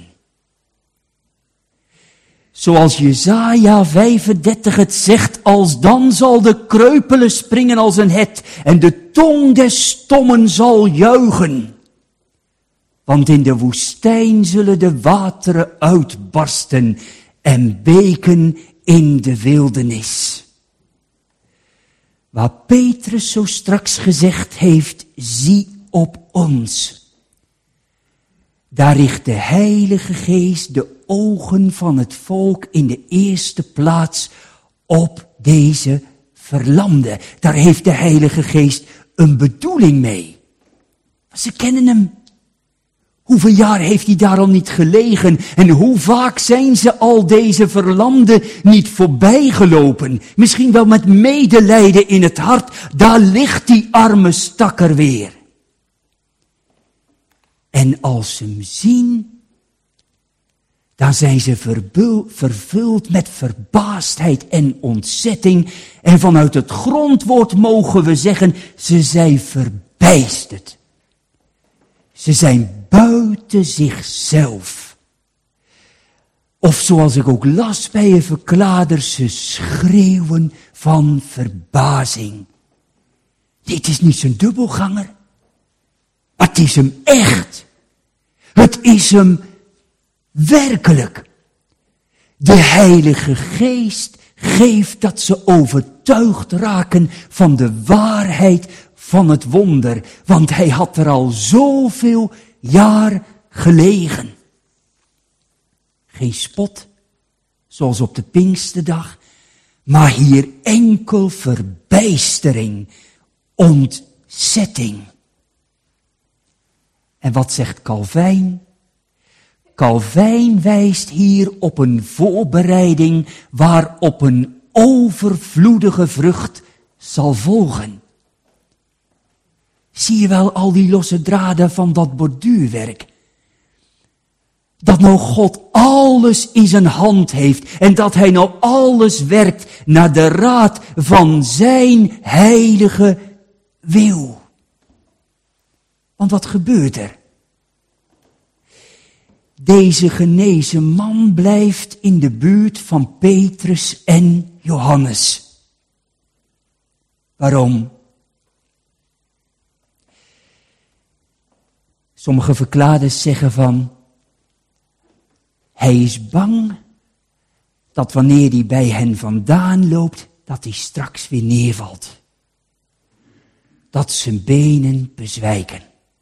Speaker 1: Zoals Jesaja 35 het zegt, alsdan zal de kreupele springen als een het en de tong des stommen zal juichen. Want in de woestijn zullen de wateren uitbarsten en beken in de wildernis. Waar Petrus zo straks gezegd heeft, zie op ons. Daar richt de Heilige Geest de ogen van het volk in de eerste plaats op deze verlamden. Daar heeft de Heilige Geest een bedoeling mee. Ze kennen hem. Hoeveel jaar heeft hij daar al niet gelegen? En hoe vaak zijn ze al deze verlamden niet voorbijgelopen? Misschien wel met medelijden in het hart. Daar ligt die arme stakker weer. En als ze hem zien, dan zijn ze vervuld met verbaasdheid en ontzetting. En vanuit het grondwoord mogen we zeggen, ze zijn verbijsterd. Ze zijn buiten zichzelf. Of zoals ik ook las bij een verklaarder, ze schreeuwen van verbazing. Dit is niet zijn dubbelganger, maar het is hem echt. Het is hem werkelijk. De Heilige Geest geeft dat ze overtuigd raken van de waarheid van het wonder. Want hij had er al zoveel jaar gelegen. Geen spot, zoals op de Pinksterdag, maar hier enkel verbijstering, ontzetting. En wat zegt Calvijn? Calvijn wijst hier op een voorbereiding waarop een overvloedige vrucht zal volgen. Zie je wel al die losse draden van dat borduurwerk? Dat nou God alles in zijn hand heeft en dat hij nou alles werkt naar de raad van zijn heilige wil. Want wat gebeurt er? Deze genezen man blijft in de buurt van Petrus en Johannes. Waarom? Sommige verklaarders zeggen van, hij is bang dat wanneer hij bij hen vandaan loopt, dat hij straks weer neervalt. Dat zijn benen bezwijken.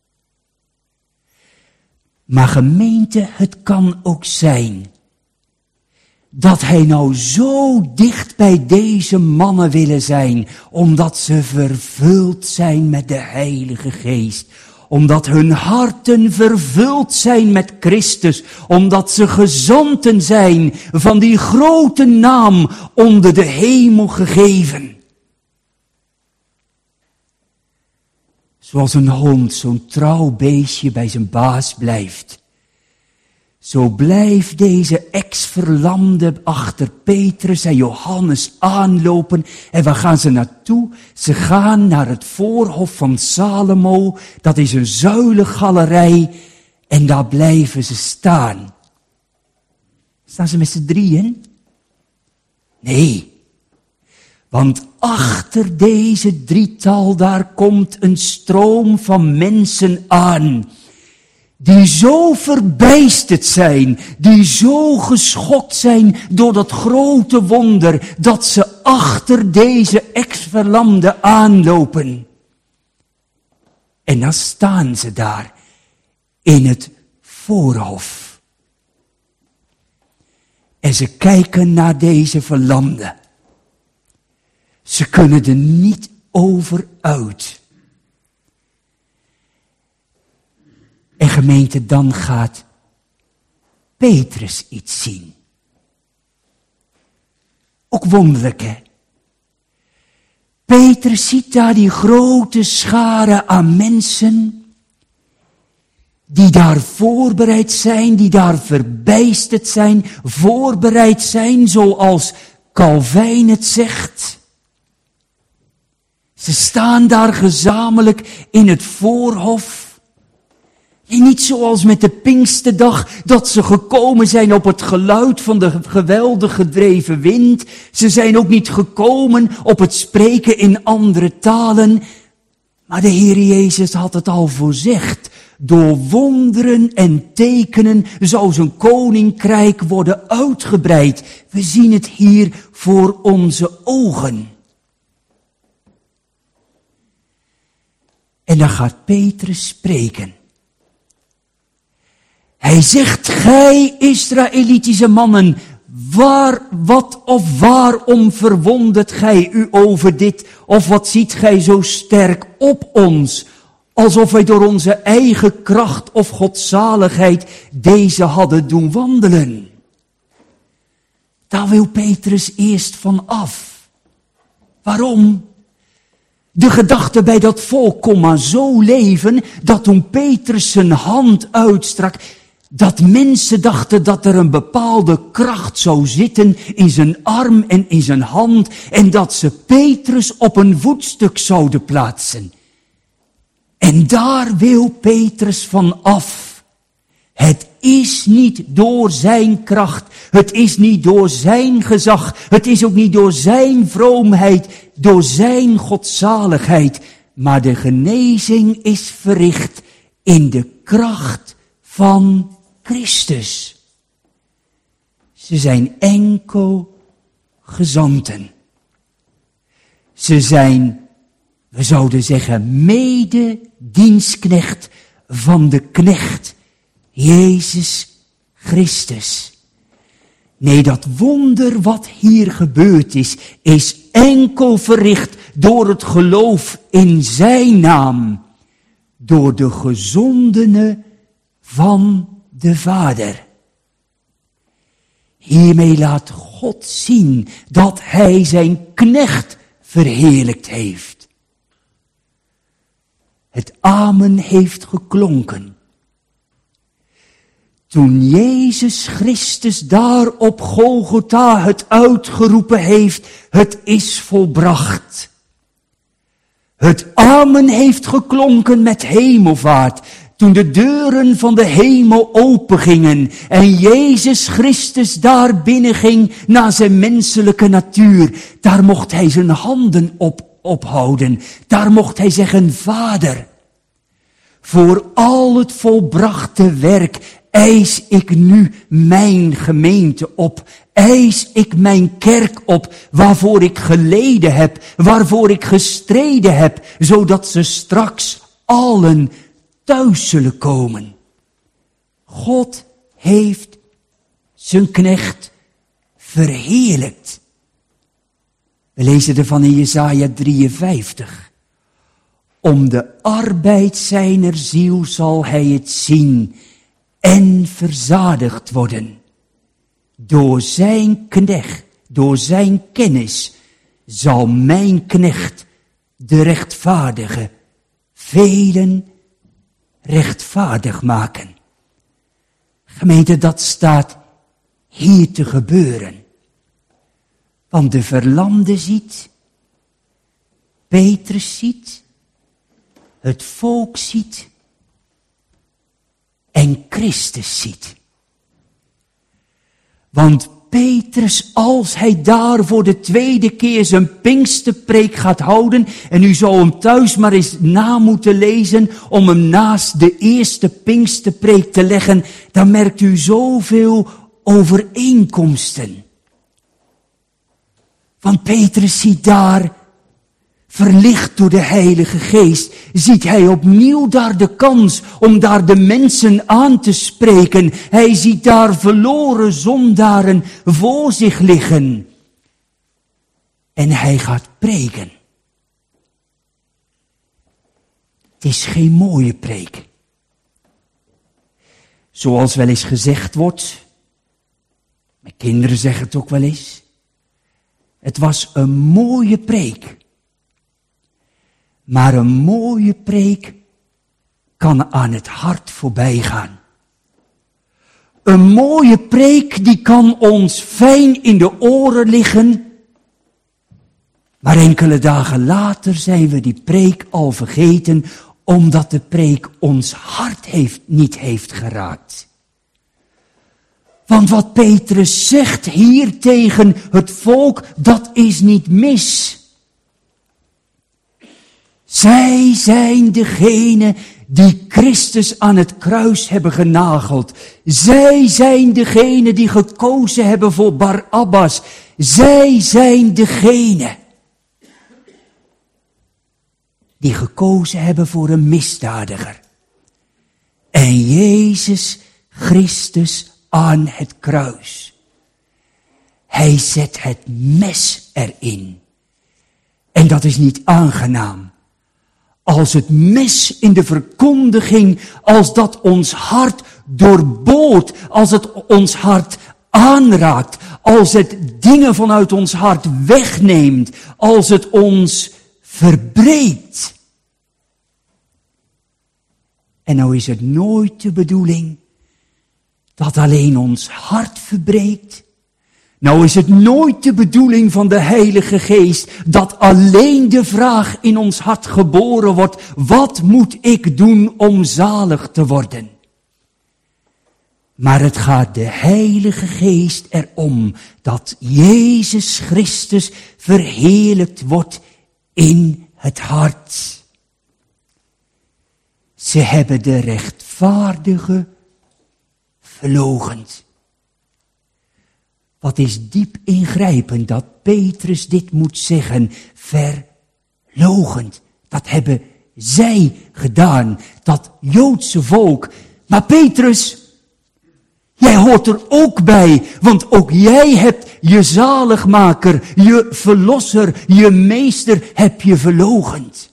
Speaker 1: Maar gemeente, het kan ook zijn dat hij nou zo dicht bij deze mannen willen zijn, omdat ze vervuld zijn met de Heilige Geest. Omdat hun harten vervuld zijn met Christus. Omdat ze gezanten zijn van die grote naam onder de hemel gegeven. Zoals een hond zo'n trouw beestje bij zijn baas blijft. Zo blijft deze ex-verlamde achter Petrus en Johannes aanlopen. En waar gaan ze naartoe? Ze gaan naar het voorhof van Salomo. Dat is een zuilengalerij. En daar blijven ze staan. Staan ze met z'n drieën? Nee. Want achter deze drietal daar komt een stroom van mensen aan. Die zo verbijsterd zijn, die zo geschokt zijn door dat grote wonder, dat ze achter deze ex-verlamde aanlopen. En dan staan ze daar in het voorhof. En ze kijken naar deze verlamde. Ze kunnen er niet over uit. En gemeente, dan gaat Petrus iets zien. Ook wonderlijk, hè? Petrus ziet daar die grote schare aan mensen die daar voorbereid zijn, die daar verbijsterd zijn, voorbereid zijn zoals Calvijn het zegt. Ze staan daar gezamenlijk in het voorhof. En niet zoals met de Pinksterdag, dat ze gekomen zijn op het geluid van de geweldig gedreven wind. Ze zijn ook niet gekomen op het spreken in andere talen. Maar de Heer Jezus had het al voorzegd. Door wonderen en tekenen zou zijn koninkrijk worden uitgebreid. We zien het hier voor onze ogen. En dan gaat Petrus spreken. Hij zegt, gij Israëlitische mannen, waarom verwondert gij u over dit? Of wat ziet gij zo sterk op ons? Alsof wij door onze eigen kracht of godzaligheid deze hadden doen wandelen. Daar wil Petrus eerst van af. Waarom? De gedachte bij dat volk kon maar zo leven, dat toen Petrus zijn hand uitstrak, dat mensen dachten dat er een bepaalde kracht zou zitten in zijn arm en in zijn hand, en dat ze Petrus op een voetstuk zouden plaatsen. En daar wil Petrus van af. Het is niet door zijn kracht, het is niet door zijn gezag, het is ook niet door zijn vroomheid, door zijn godzaligheid, maar de genezing is verricht in de kracht van Christus. Ze zijn enkel gezanten. Ze zijn, we zouden zeggen, mededienstknecht van de knecht, Jezus Christus. Nee, dat wonder wat hier gebeurd is enkel verricht door het geloof in zijn naam, door de gezondene van de Vader. Hiermee laat God zien dat hij zijn knecht verheerlijkt heeft. Het amen heeft geklonken. Toen Jezus Christus daar op Golgotha het uitgeroepen heeft, het is volbracht. Het amen heeft geklonken met hemelvaart. Toen de deuren van de hemel opengingen en Jezus Christus daar binnenging naar zijn menselijke natuur, daar mocht hij zijn handen ophouden. Daar mocht hij zeggen, Vader, voor al het volbrachte werk eis ik nu mijn gemeente op. Eis ik mijn kerk op, waarvoor ik geleden heb, waarvoor ik gestreden heb, zodat ze straks allen thuis zullen komen. God heeft zijn knecht verheerlijkt. We lezen ervan in Jesaja 53. Om de arbeid zijner ziel zal hij het zien en verzadigd worden. Door zijn knecht, door zijn kennis, zal mijn knecht, de rechtvaardige, velen rechtvaardig maken. Gemeente, dat staat hier te gebeuren. Want de verlamde ziet, Petrus ziet, het volk ziet en Christus ziet. Want Petrus, als hij daar voor de tweede keer zijn Pinksterpreek gaat houden, en u zou hem thuis maar eens na moeten lezen om hem naast de eerste Pinksterpreek te leggen, dan merkt u zoveel overeenkomsten. Want Petrus ziet daar, verlicht door de Heilige Geest, ziet hij opnieuw daar de kans om daar de mensen aan te spreken. Hij ziet daar verloren zondaren voor zich liggen. En hij gaat preken. Het is geen mooie preek. Zoals wel eens gezegd wordt, mijn kinderen zeggen het ook wel eens, het was een mooie preek. Maar een mooie preek kan aan het hart voorbij gaan. Een mooie preek die kan ons fijn in de oren liggen. Maar enkele dagen later zijn we die preek al vergeten, omdat de preek ons hart niet heeft geraakt. Want wat Petrus zegt hier tegen het volk, dat is niet mis. Zij zijn degene die Christus aan het kruis hebben genageld. Zij zijn degene die gekozen hebben voor Barabbas. Zij zijn degene die gekozen hebben voor een misdadiger. En Jezus Christus aan het kruis. Hij zet het mes erin. En dat is niet aangenaam. Als het mes in de verkondiging, als dat ons hart doorboort, als het ons hart aanraakt, als het dingen vanuit ons hart wegneemt, als het ons verbreekt. En nou is het nooit de bedoeling dat alleen ons hart verbreekt. Nou is het nooit de bedoeling van de Heilige Geest dat alleen de vraag in ons hart geboren wordt: wat moet ik doen om zalig te worden? Maar het gaat de Heilige Geest erom dat Jezus Christus verheerlijkt wordt in het hart. Ze hebben de rechtvaardige verloochend. Wat is diep ingrijpend dat Petrus dit moet zeggen, verloochend. Dat hebben zij gedaan, dat Joodse volk. Maar Petrus, jij hoort er ook bij, want ook jij hebt je zaligmaker, je verlosser, je meester, heb je verloochend.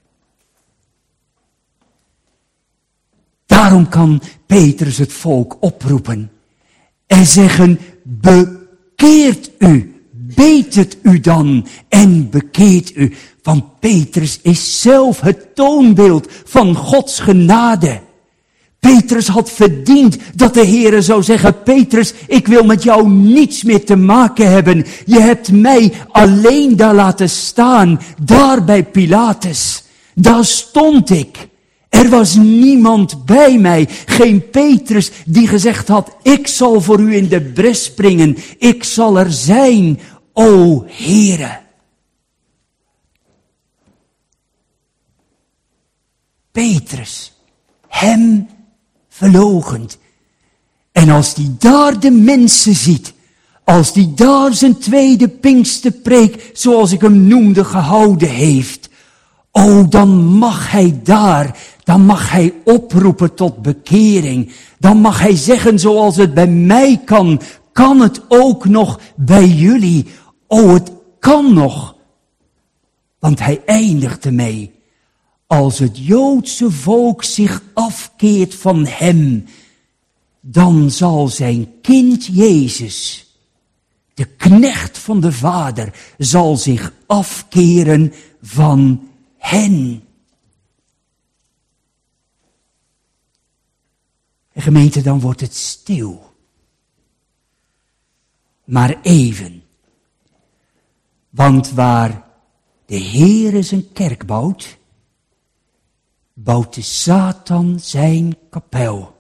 Speaker 1: Daarom kan Petrus het volk oproepen en zeggen: bekeert u, betert u dan en bekeert u. Want Petrus is zelf het toonbeeld van Gods genade. Petrus had verdiend dat de Heere zou zeggen: Petrus, ik wil met jou niets meer te maken hebben. Je hebt mij alleen daar laten staan, daar bij Pilatus. Daar stond ik. Er was niemand bij mij, geen Petrus die gezegd had: ik zal voor u in de bres springen, ik zal er zijn, o Heere. Petrus, hem verloochend. En als die daar de mensen ziet, als die daar zijn tweede Pinksterpreek, zoals ik hem noemde, gehouden heeft, dan mag hij daar, dan mag hij oproepen tot bekering. Dan mag hij zeggen: zoals het bij mij kan het ook nog bij jullie. Het kan nog. Want hij eindigt ermee: als het Joodse volk zich afkeert van hem, dan zal zijn kind Jezus, de knecht van de Vader, zal zich afkeren van hen. En gemeente, dan wordt het stil. Maar even. Want waar de Heere zijn kerk bouwt, bouwt de Satan zijn kapel.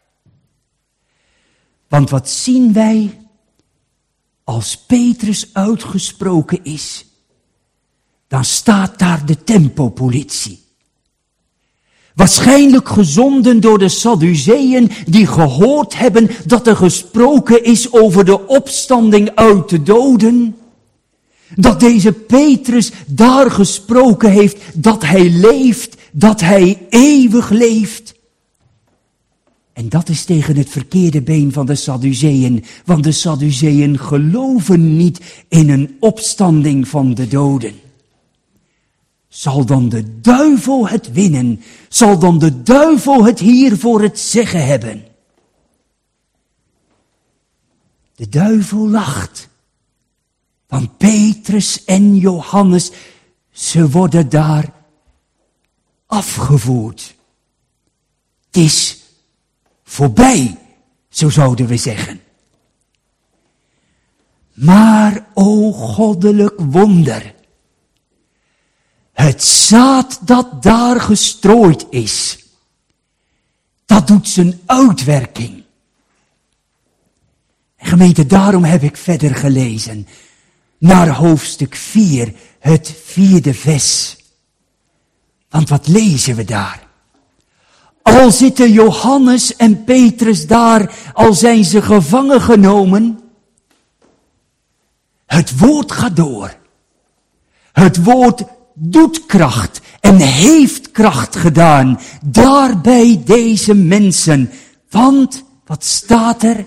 Speaker 1: Want wat zien wij als Petrus uitgesproken is? Dan staat daar de tempopolitie. Waarschijnlijk gezonden door de Sadduceeën die gehoord hebben dat er gesproken is over de opstanding uit de doden. Dat deze Petrus daar gesproken heeft dat hij leeft, dat hij eeuwig leeft. En dat is tegen het verkeerde been van de Sadduceeën, want de Sadduceeën geloven niet in een opstanding van de doden. Zal dan de duivel het winnen? Zal dan de duivel het hier voor het zeggen hebben? De duivel lacht. Want Petrus en Johannes, ze worden daar afgevoerd. Het is voorbij, zo zouden we zeggen. Maar, o goddelijk wonder, het zaad dat daar gestrooid is, dat doet zijn uitwerking. En gemeente, daarom heb ik verder gelezen naar hoofdstuk 4, het 4e vers. Want wat lezen we daar? Al zitten Johannes en Petrus daar, al zijn ze gevangen genomen. Het woord gaat door. Het woord doet kracht en heeft kracht gedaan. Daar bij deze mensen. Want, wat staat er?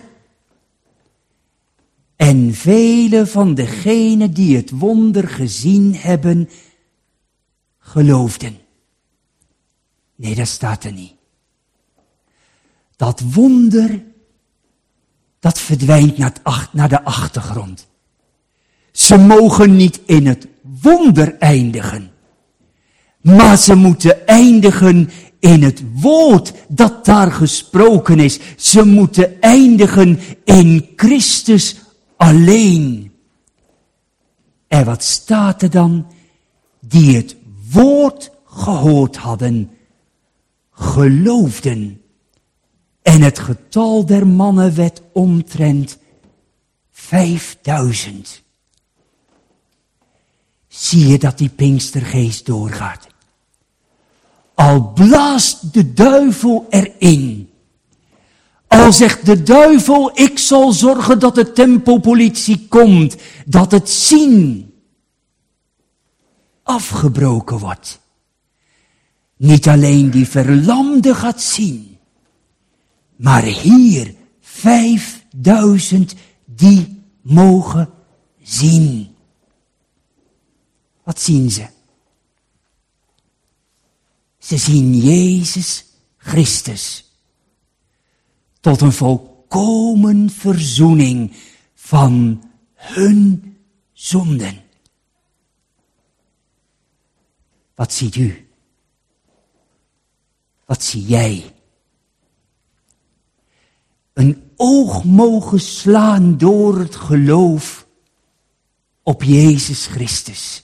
Speaker 1: En vele van degenen die het wonder gezien hebben, geloofden. Nee, dat staat er niet. Dat wonder, dat verdwijnt naar de achtergrond. Ze mogen niet in het wonder eindigen. Maar ze moeten eindigen in het woord dat daar gesproken is. Ze moeten eindigen in Christus alleen. En wat staat er dan? Die het woord gehoord hadden, geloofden. En het getal der mannen werd omtrent 5000. Zie je dat die Pinkstergeest doorgaat? Al blaast de duivel erin. Al zegt de duivel, ik zal zorgen dat de tempelpolitie komt. Dat het zien afgebroken wordt. Niet alleen die verlamde gaat zien. Maar hier 5000 die mogen zien. Wat zien ze? Ze zien Jezus Christus. Tot een volkomen verzoening van hun zonden. Wat ziet u? Wat zie jij? Een oog mogen slaan door het geloof op Jezus Christus.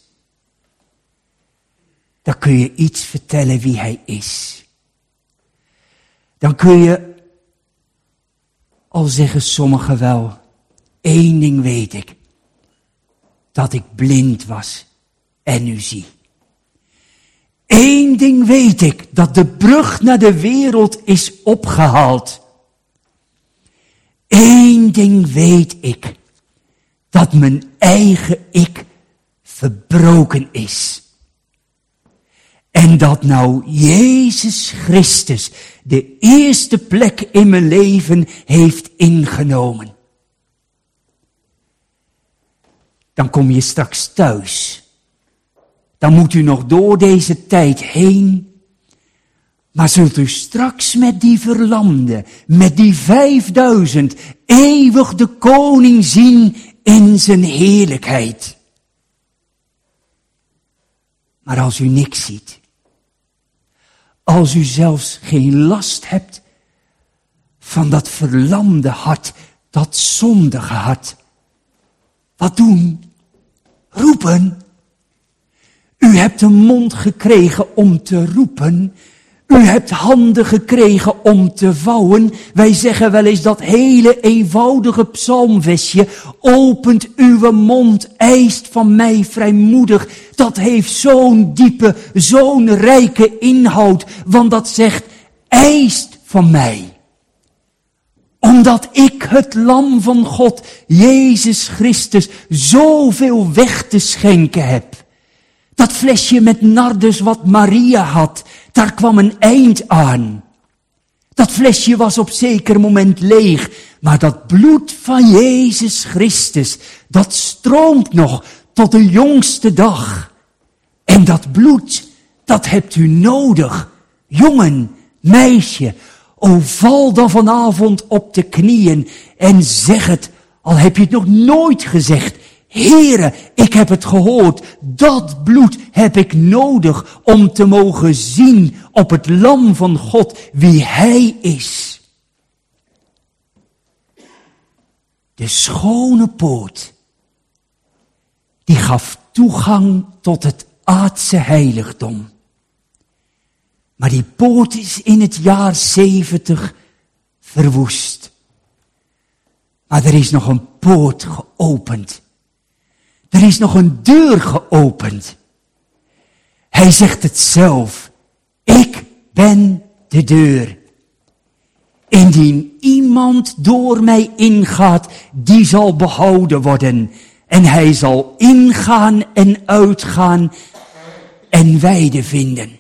Speaker 1: Dan kun je iets vertellen wie hij is. Dan kun je, al zeggen sommigen wel, 1 ding weet ik. Dat ik blind was en nu zie. 1 ding weet ik, dat de brug naar de wereld is opgehaald. 1 ding weet ik, dat mijn eigen ik verbroken is. En dat nou Jezus Christus de eerste plek in mijn leven heeft ingenomen. Dan kom je straks thuis. Dan moet u nog door deze tijd heen. Maar zult u straks met die verlamde, met die 5000, eeuwig de koning zien in zijn heerlijkheid. Maar als u niks ziet, als u zelfs geen last hebt van dat verlamde hart, dat zondige hart, wat doen? Roepen. U hebt een mond gekregen om te roepen. U hebt handen gekregen om te vouwen. Wij zeggen wel eens dat hele eenvoudige psalmversje. Opent uw mond, eist van mij vrijmoedig. Dat heeft zo'n diepe, zo'n rijke inhoud. Want dat zegt, eist van mij. Omdat ik het lam van God, Jezus Christus, zoveel weg te schenken heb. Dat flesje met nardus wat Maria had, daar kwam een eind aan. Dat flesje was op zeker moment leeg, maar dat bloed van Jezus Christus, dat stroomt nog tot de jongste dag. En dat bloed, dat hebt u nodig. Jongen, meisje, o val dan vanavond op de knieën en zeg het, al heb je het nog nooit gezegd. Heere, ik heb het gehoord, dat bloed heb ik nodig om te mogen zien op het lam van God wie Hij is. De schone poort, die gaf toegang tot het aardse heiligdom. Maar die poort is in het jaar 70 verwoest. Maar er is nog een poort geopend. Er is nog een deur geopend. Hij zegt het zelf. Ik ben de deur. Indien iemand door mij ingaat, die zal behouden worden. En hij zal ingaan en uitgaan en weide vinden.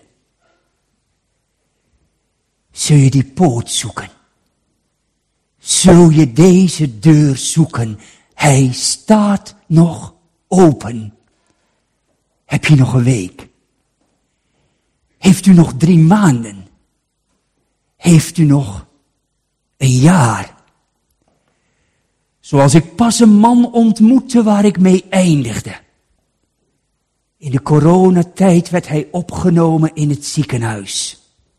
Speaker 1: Zul je die poort zoeken? Zul je deze deur zoeken? Hij staat nog open. Heb je nog een week? Heeft u nog 3 maanden? Heeft u nog een jaar? Zoals ik pas een man ontmoette waar ik mee eindigde. In de coronatijd werd hij opgenomen in het ziekenhuis.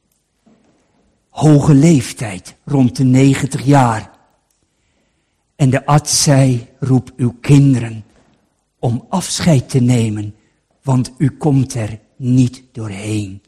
Speaker 1: Hoge leeftijd, rond de 90 jaar. En de arts zei, roep uw kinderen om afscheid te nemen, want u komt er niet doorheen.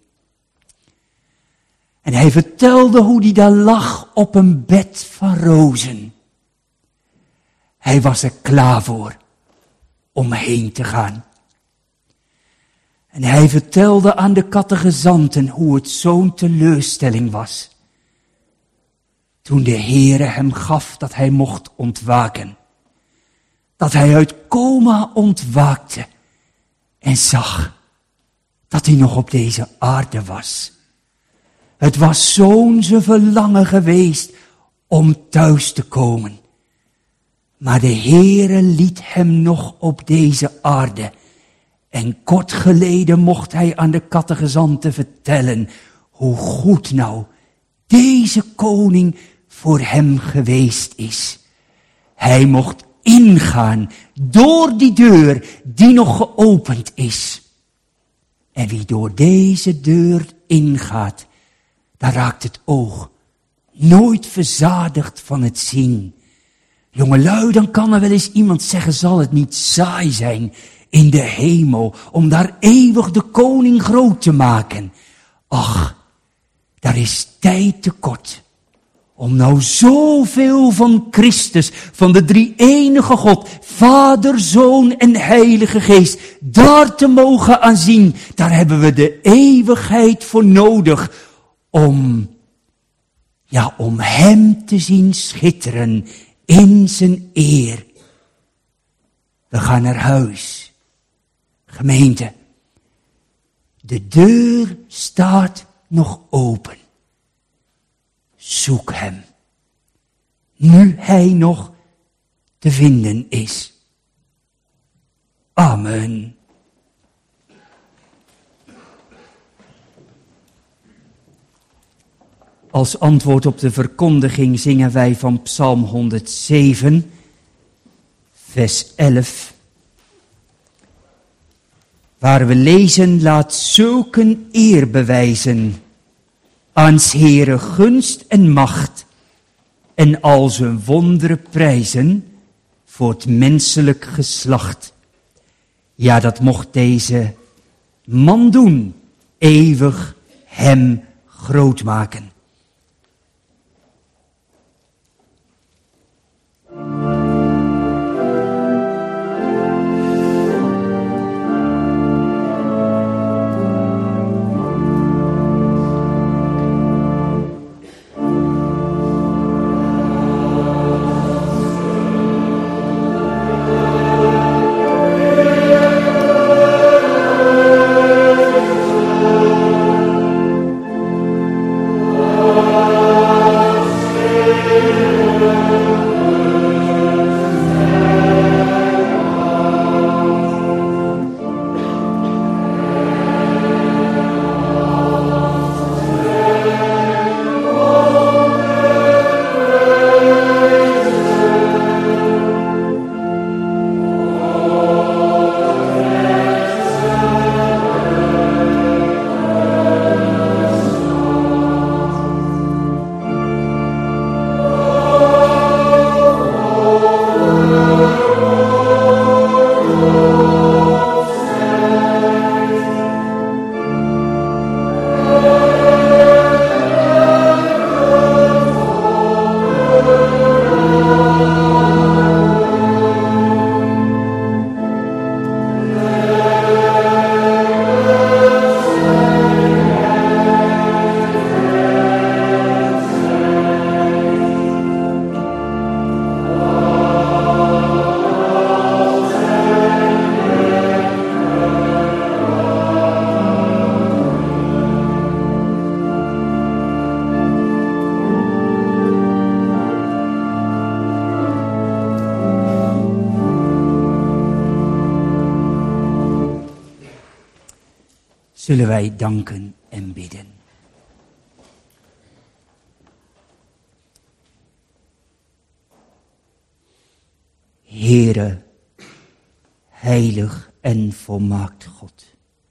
Speaker 1: En hij vertelde hoe hij daar lag op een bed van rozen. Hij was er klaar voor om heen te gaan. En hij vertelde aan de catechizanten hoe het zo'n teleurstelling was. Toen de Heere hem gaf dat hij mocht ontwaken. Dat hij uit coma ontwaakte en zag dat hij nog op deze aarde was. Het was zo'n zijn verlangen geweest om thuis te komen. Maar de Heere liet hem nog op deze aarde. En kort geleden mocht hij aan de catechizanten vertellen hoe goed nou deze koning voor hem geweest is. Hij mocht ingaan door die deur die nog geopend is. En wie door deze deur ingaat, daar raakt het oog nooit verzadigd van het zien. Jongelui, dan kan er wel eens iemand zeggen, zal het niet saai zijn in de hemel om daar eeuwig de koning groot te maken? Ach, daar is tijd tekort om nou zoveel van Christus, van de drie-enige God, Vader, Zoon en Heilige Geest, daar te mogen aanzien. Daar hebben we de eeuwigheid voor nodig om hem te zien schitteren in zijn eer. We gaan naar huis. Gemeente, de deur staat nog open. Zoek hem, nu hij nog te vinden is. Amen. Als antwoord op de verkondiging zingen wij van Psalm 107, vers 11. Waar we lezen, laat zulke eer bewijzen aan 's Heere gunst en macht en al zijn wonderen prijzen voor het menselijk geslacht. Ja, dat mocht deze man doen, eeuwig hem groot maken. Zullen wij danken en bidden. Heere, heilig en volmaakt God.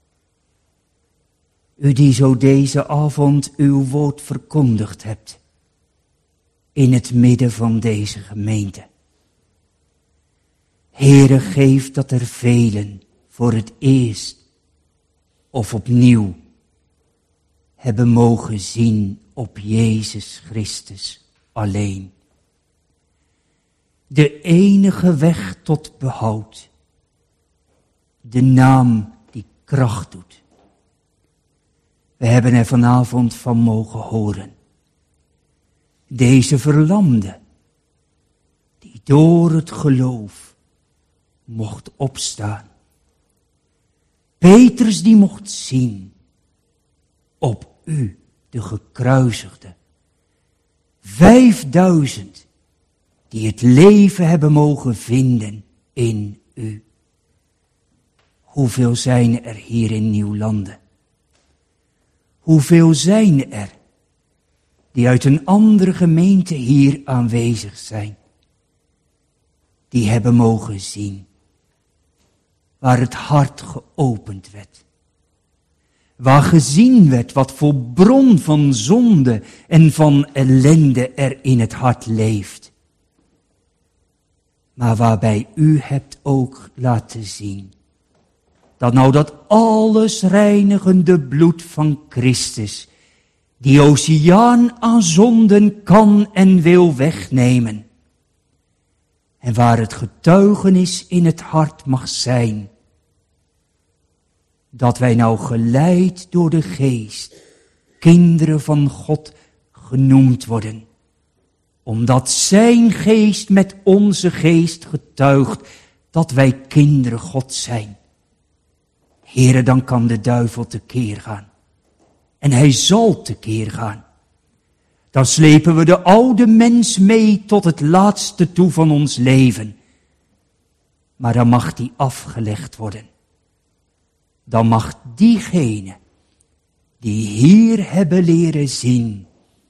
Speaker 1: U die zo deze avond uw woord verkondigd hebt in het midden van deze gemeente. Heere, geef dat er velen voor het eerst of opnieuw hebben mogen zien op Jezus Christus alleen. De enige weg tot behoud. De naam die kracht doet. We hebben er vanavond van mogen horen. Deze verlamde, die door het geloof mocht opstaan. Petrus die mocht zien op u, de gekruisigde. 5000 die het leven hebben mogen vinden in u. Hoeveel zijn er hier in Nieuwlanden? Hoeveel zijn er die uit een andere gemeente hier aanwezig zijn? Die hebben mogen zien waar het hart geopend werd. Waar gezien werd wat voor bron van zonde en van ellende er in het hart leeft. Maar waarbij u hebt ook laten zien dat nou dat alles reinigende bloed van Christus die oceaan aan zonden kan en wil wegnemen. En waar het getuigenis in het hart mag zijn, dat wij nou geleid door de geest, kinderen van God genoemd worden. Omdat zijn geest met onze geest getuigt dat wij kinderen God zijn. Heere, dan kan de duivel tekeer gaan. En hij zal tekeer gaan. Dan slepen we de oude mens mee tot het laatste toe van ons leven. Maar dan mag die afgelegd worden. Dan mag diegene die hier hebben leren zien,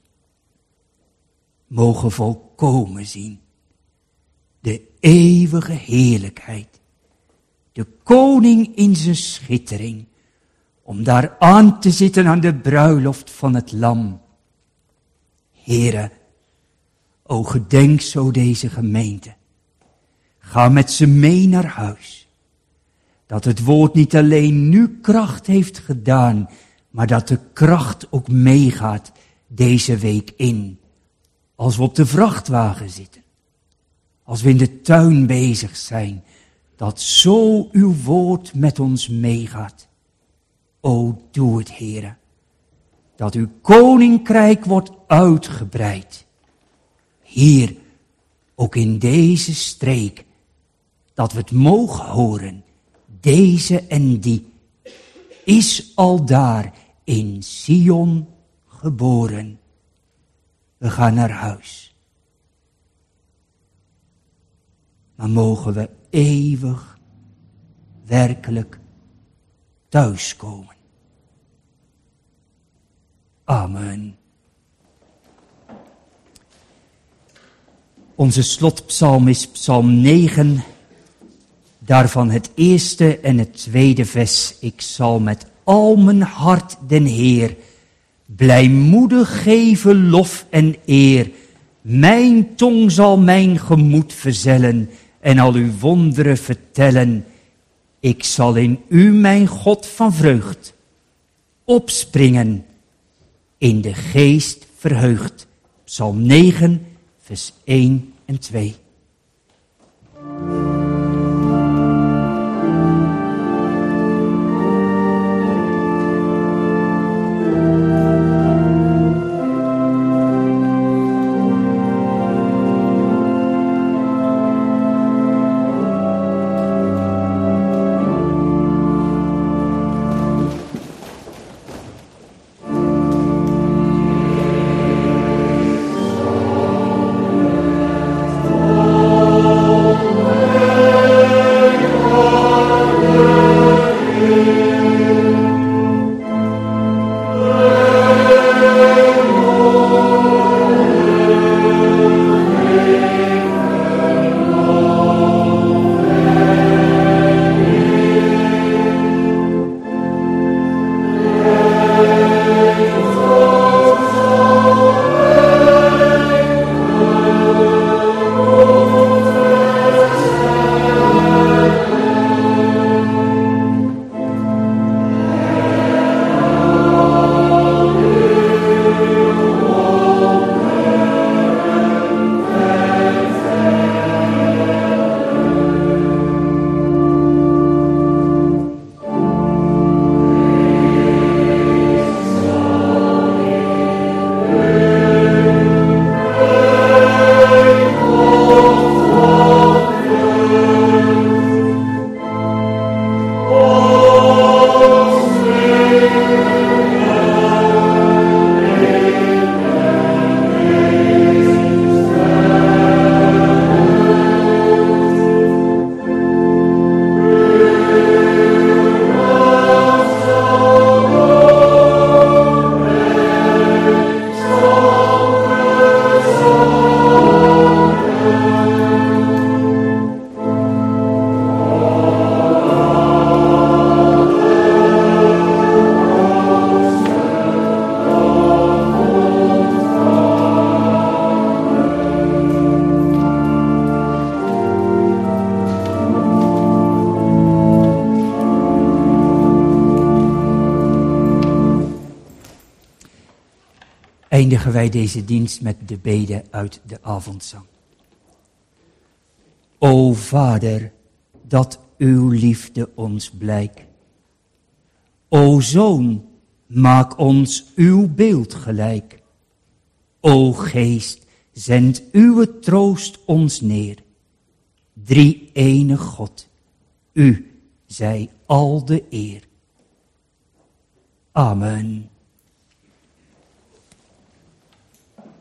Speaker 1: mogen volkomen zien. De eeuwige heerlijkheid. De koning in zijn schittering. Om daar aan te zitten aan de bruiloft van het lam. Heere, o gedenk zo deze gemeente. Ga met ze mee naar huis. Dat het woord niet alleen nu kracht heeft gedaan, maar dat de kracht ook meegaat deze week in. Als we op de vrachtwagen zitten. Als we in de tuin bezig zijn. Dat zo uw woord met ons meegaat. O, doe het, Heere. Dat uw koninkrijk wordt uitgebreid. Hier, ook in deze streek. Dat we het mogen horen. Deze en die is al daar in Sion geboren. We gaan naar huis. Maar mogen we eeuwig, werkelijk thuiskomen. Amen. Onze slotpsalm is psalm 9, daarvan het eerste en het tweede vers. Ik zal met al mijn hart den Heer blijmoedig geven lof en eer. Mijn tong zal mijn gemoed verzellen en al uw wonderen vertellen. Ik zal in u, mijn God van vreugd, opspringen, in de geest verheugd. Psalm 9, vers 1 en 2. eindigen wij deze dienst met de bede uit de avondzang. O Vader, dat uw liefde ons blijk. O Zoon, maak ons uw beeld gelijk. O Geest, zend uw troost ons neer. Drie-ene God, u zij al de eer. Amen.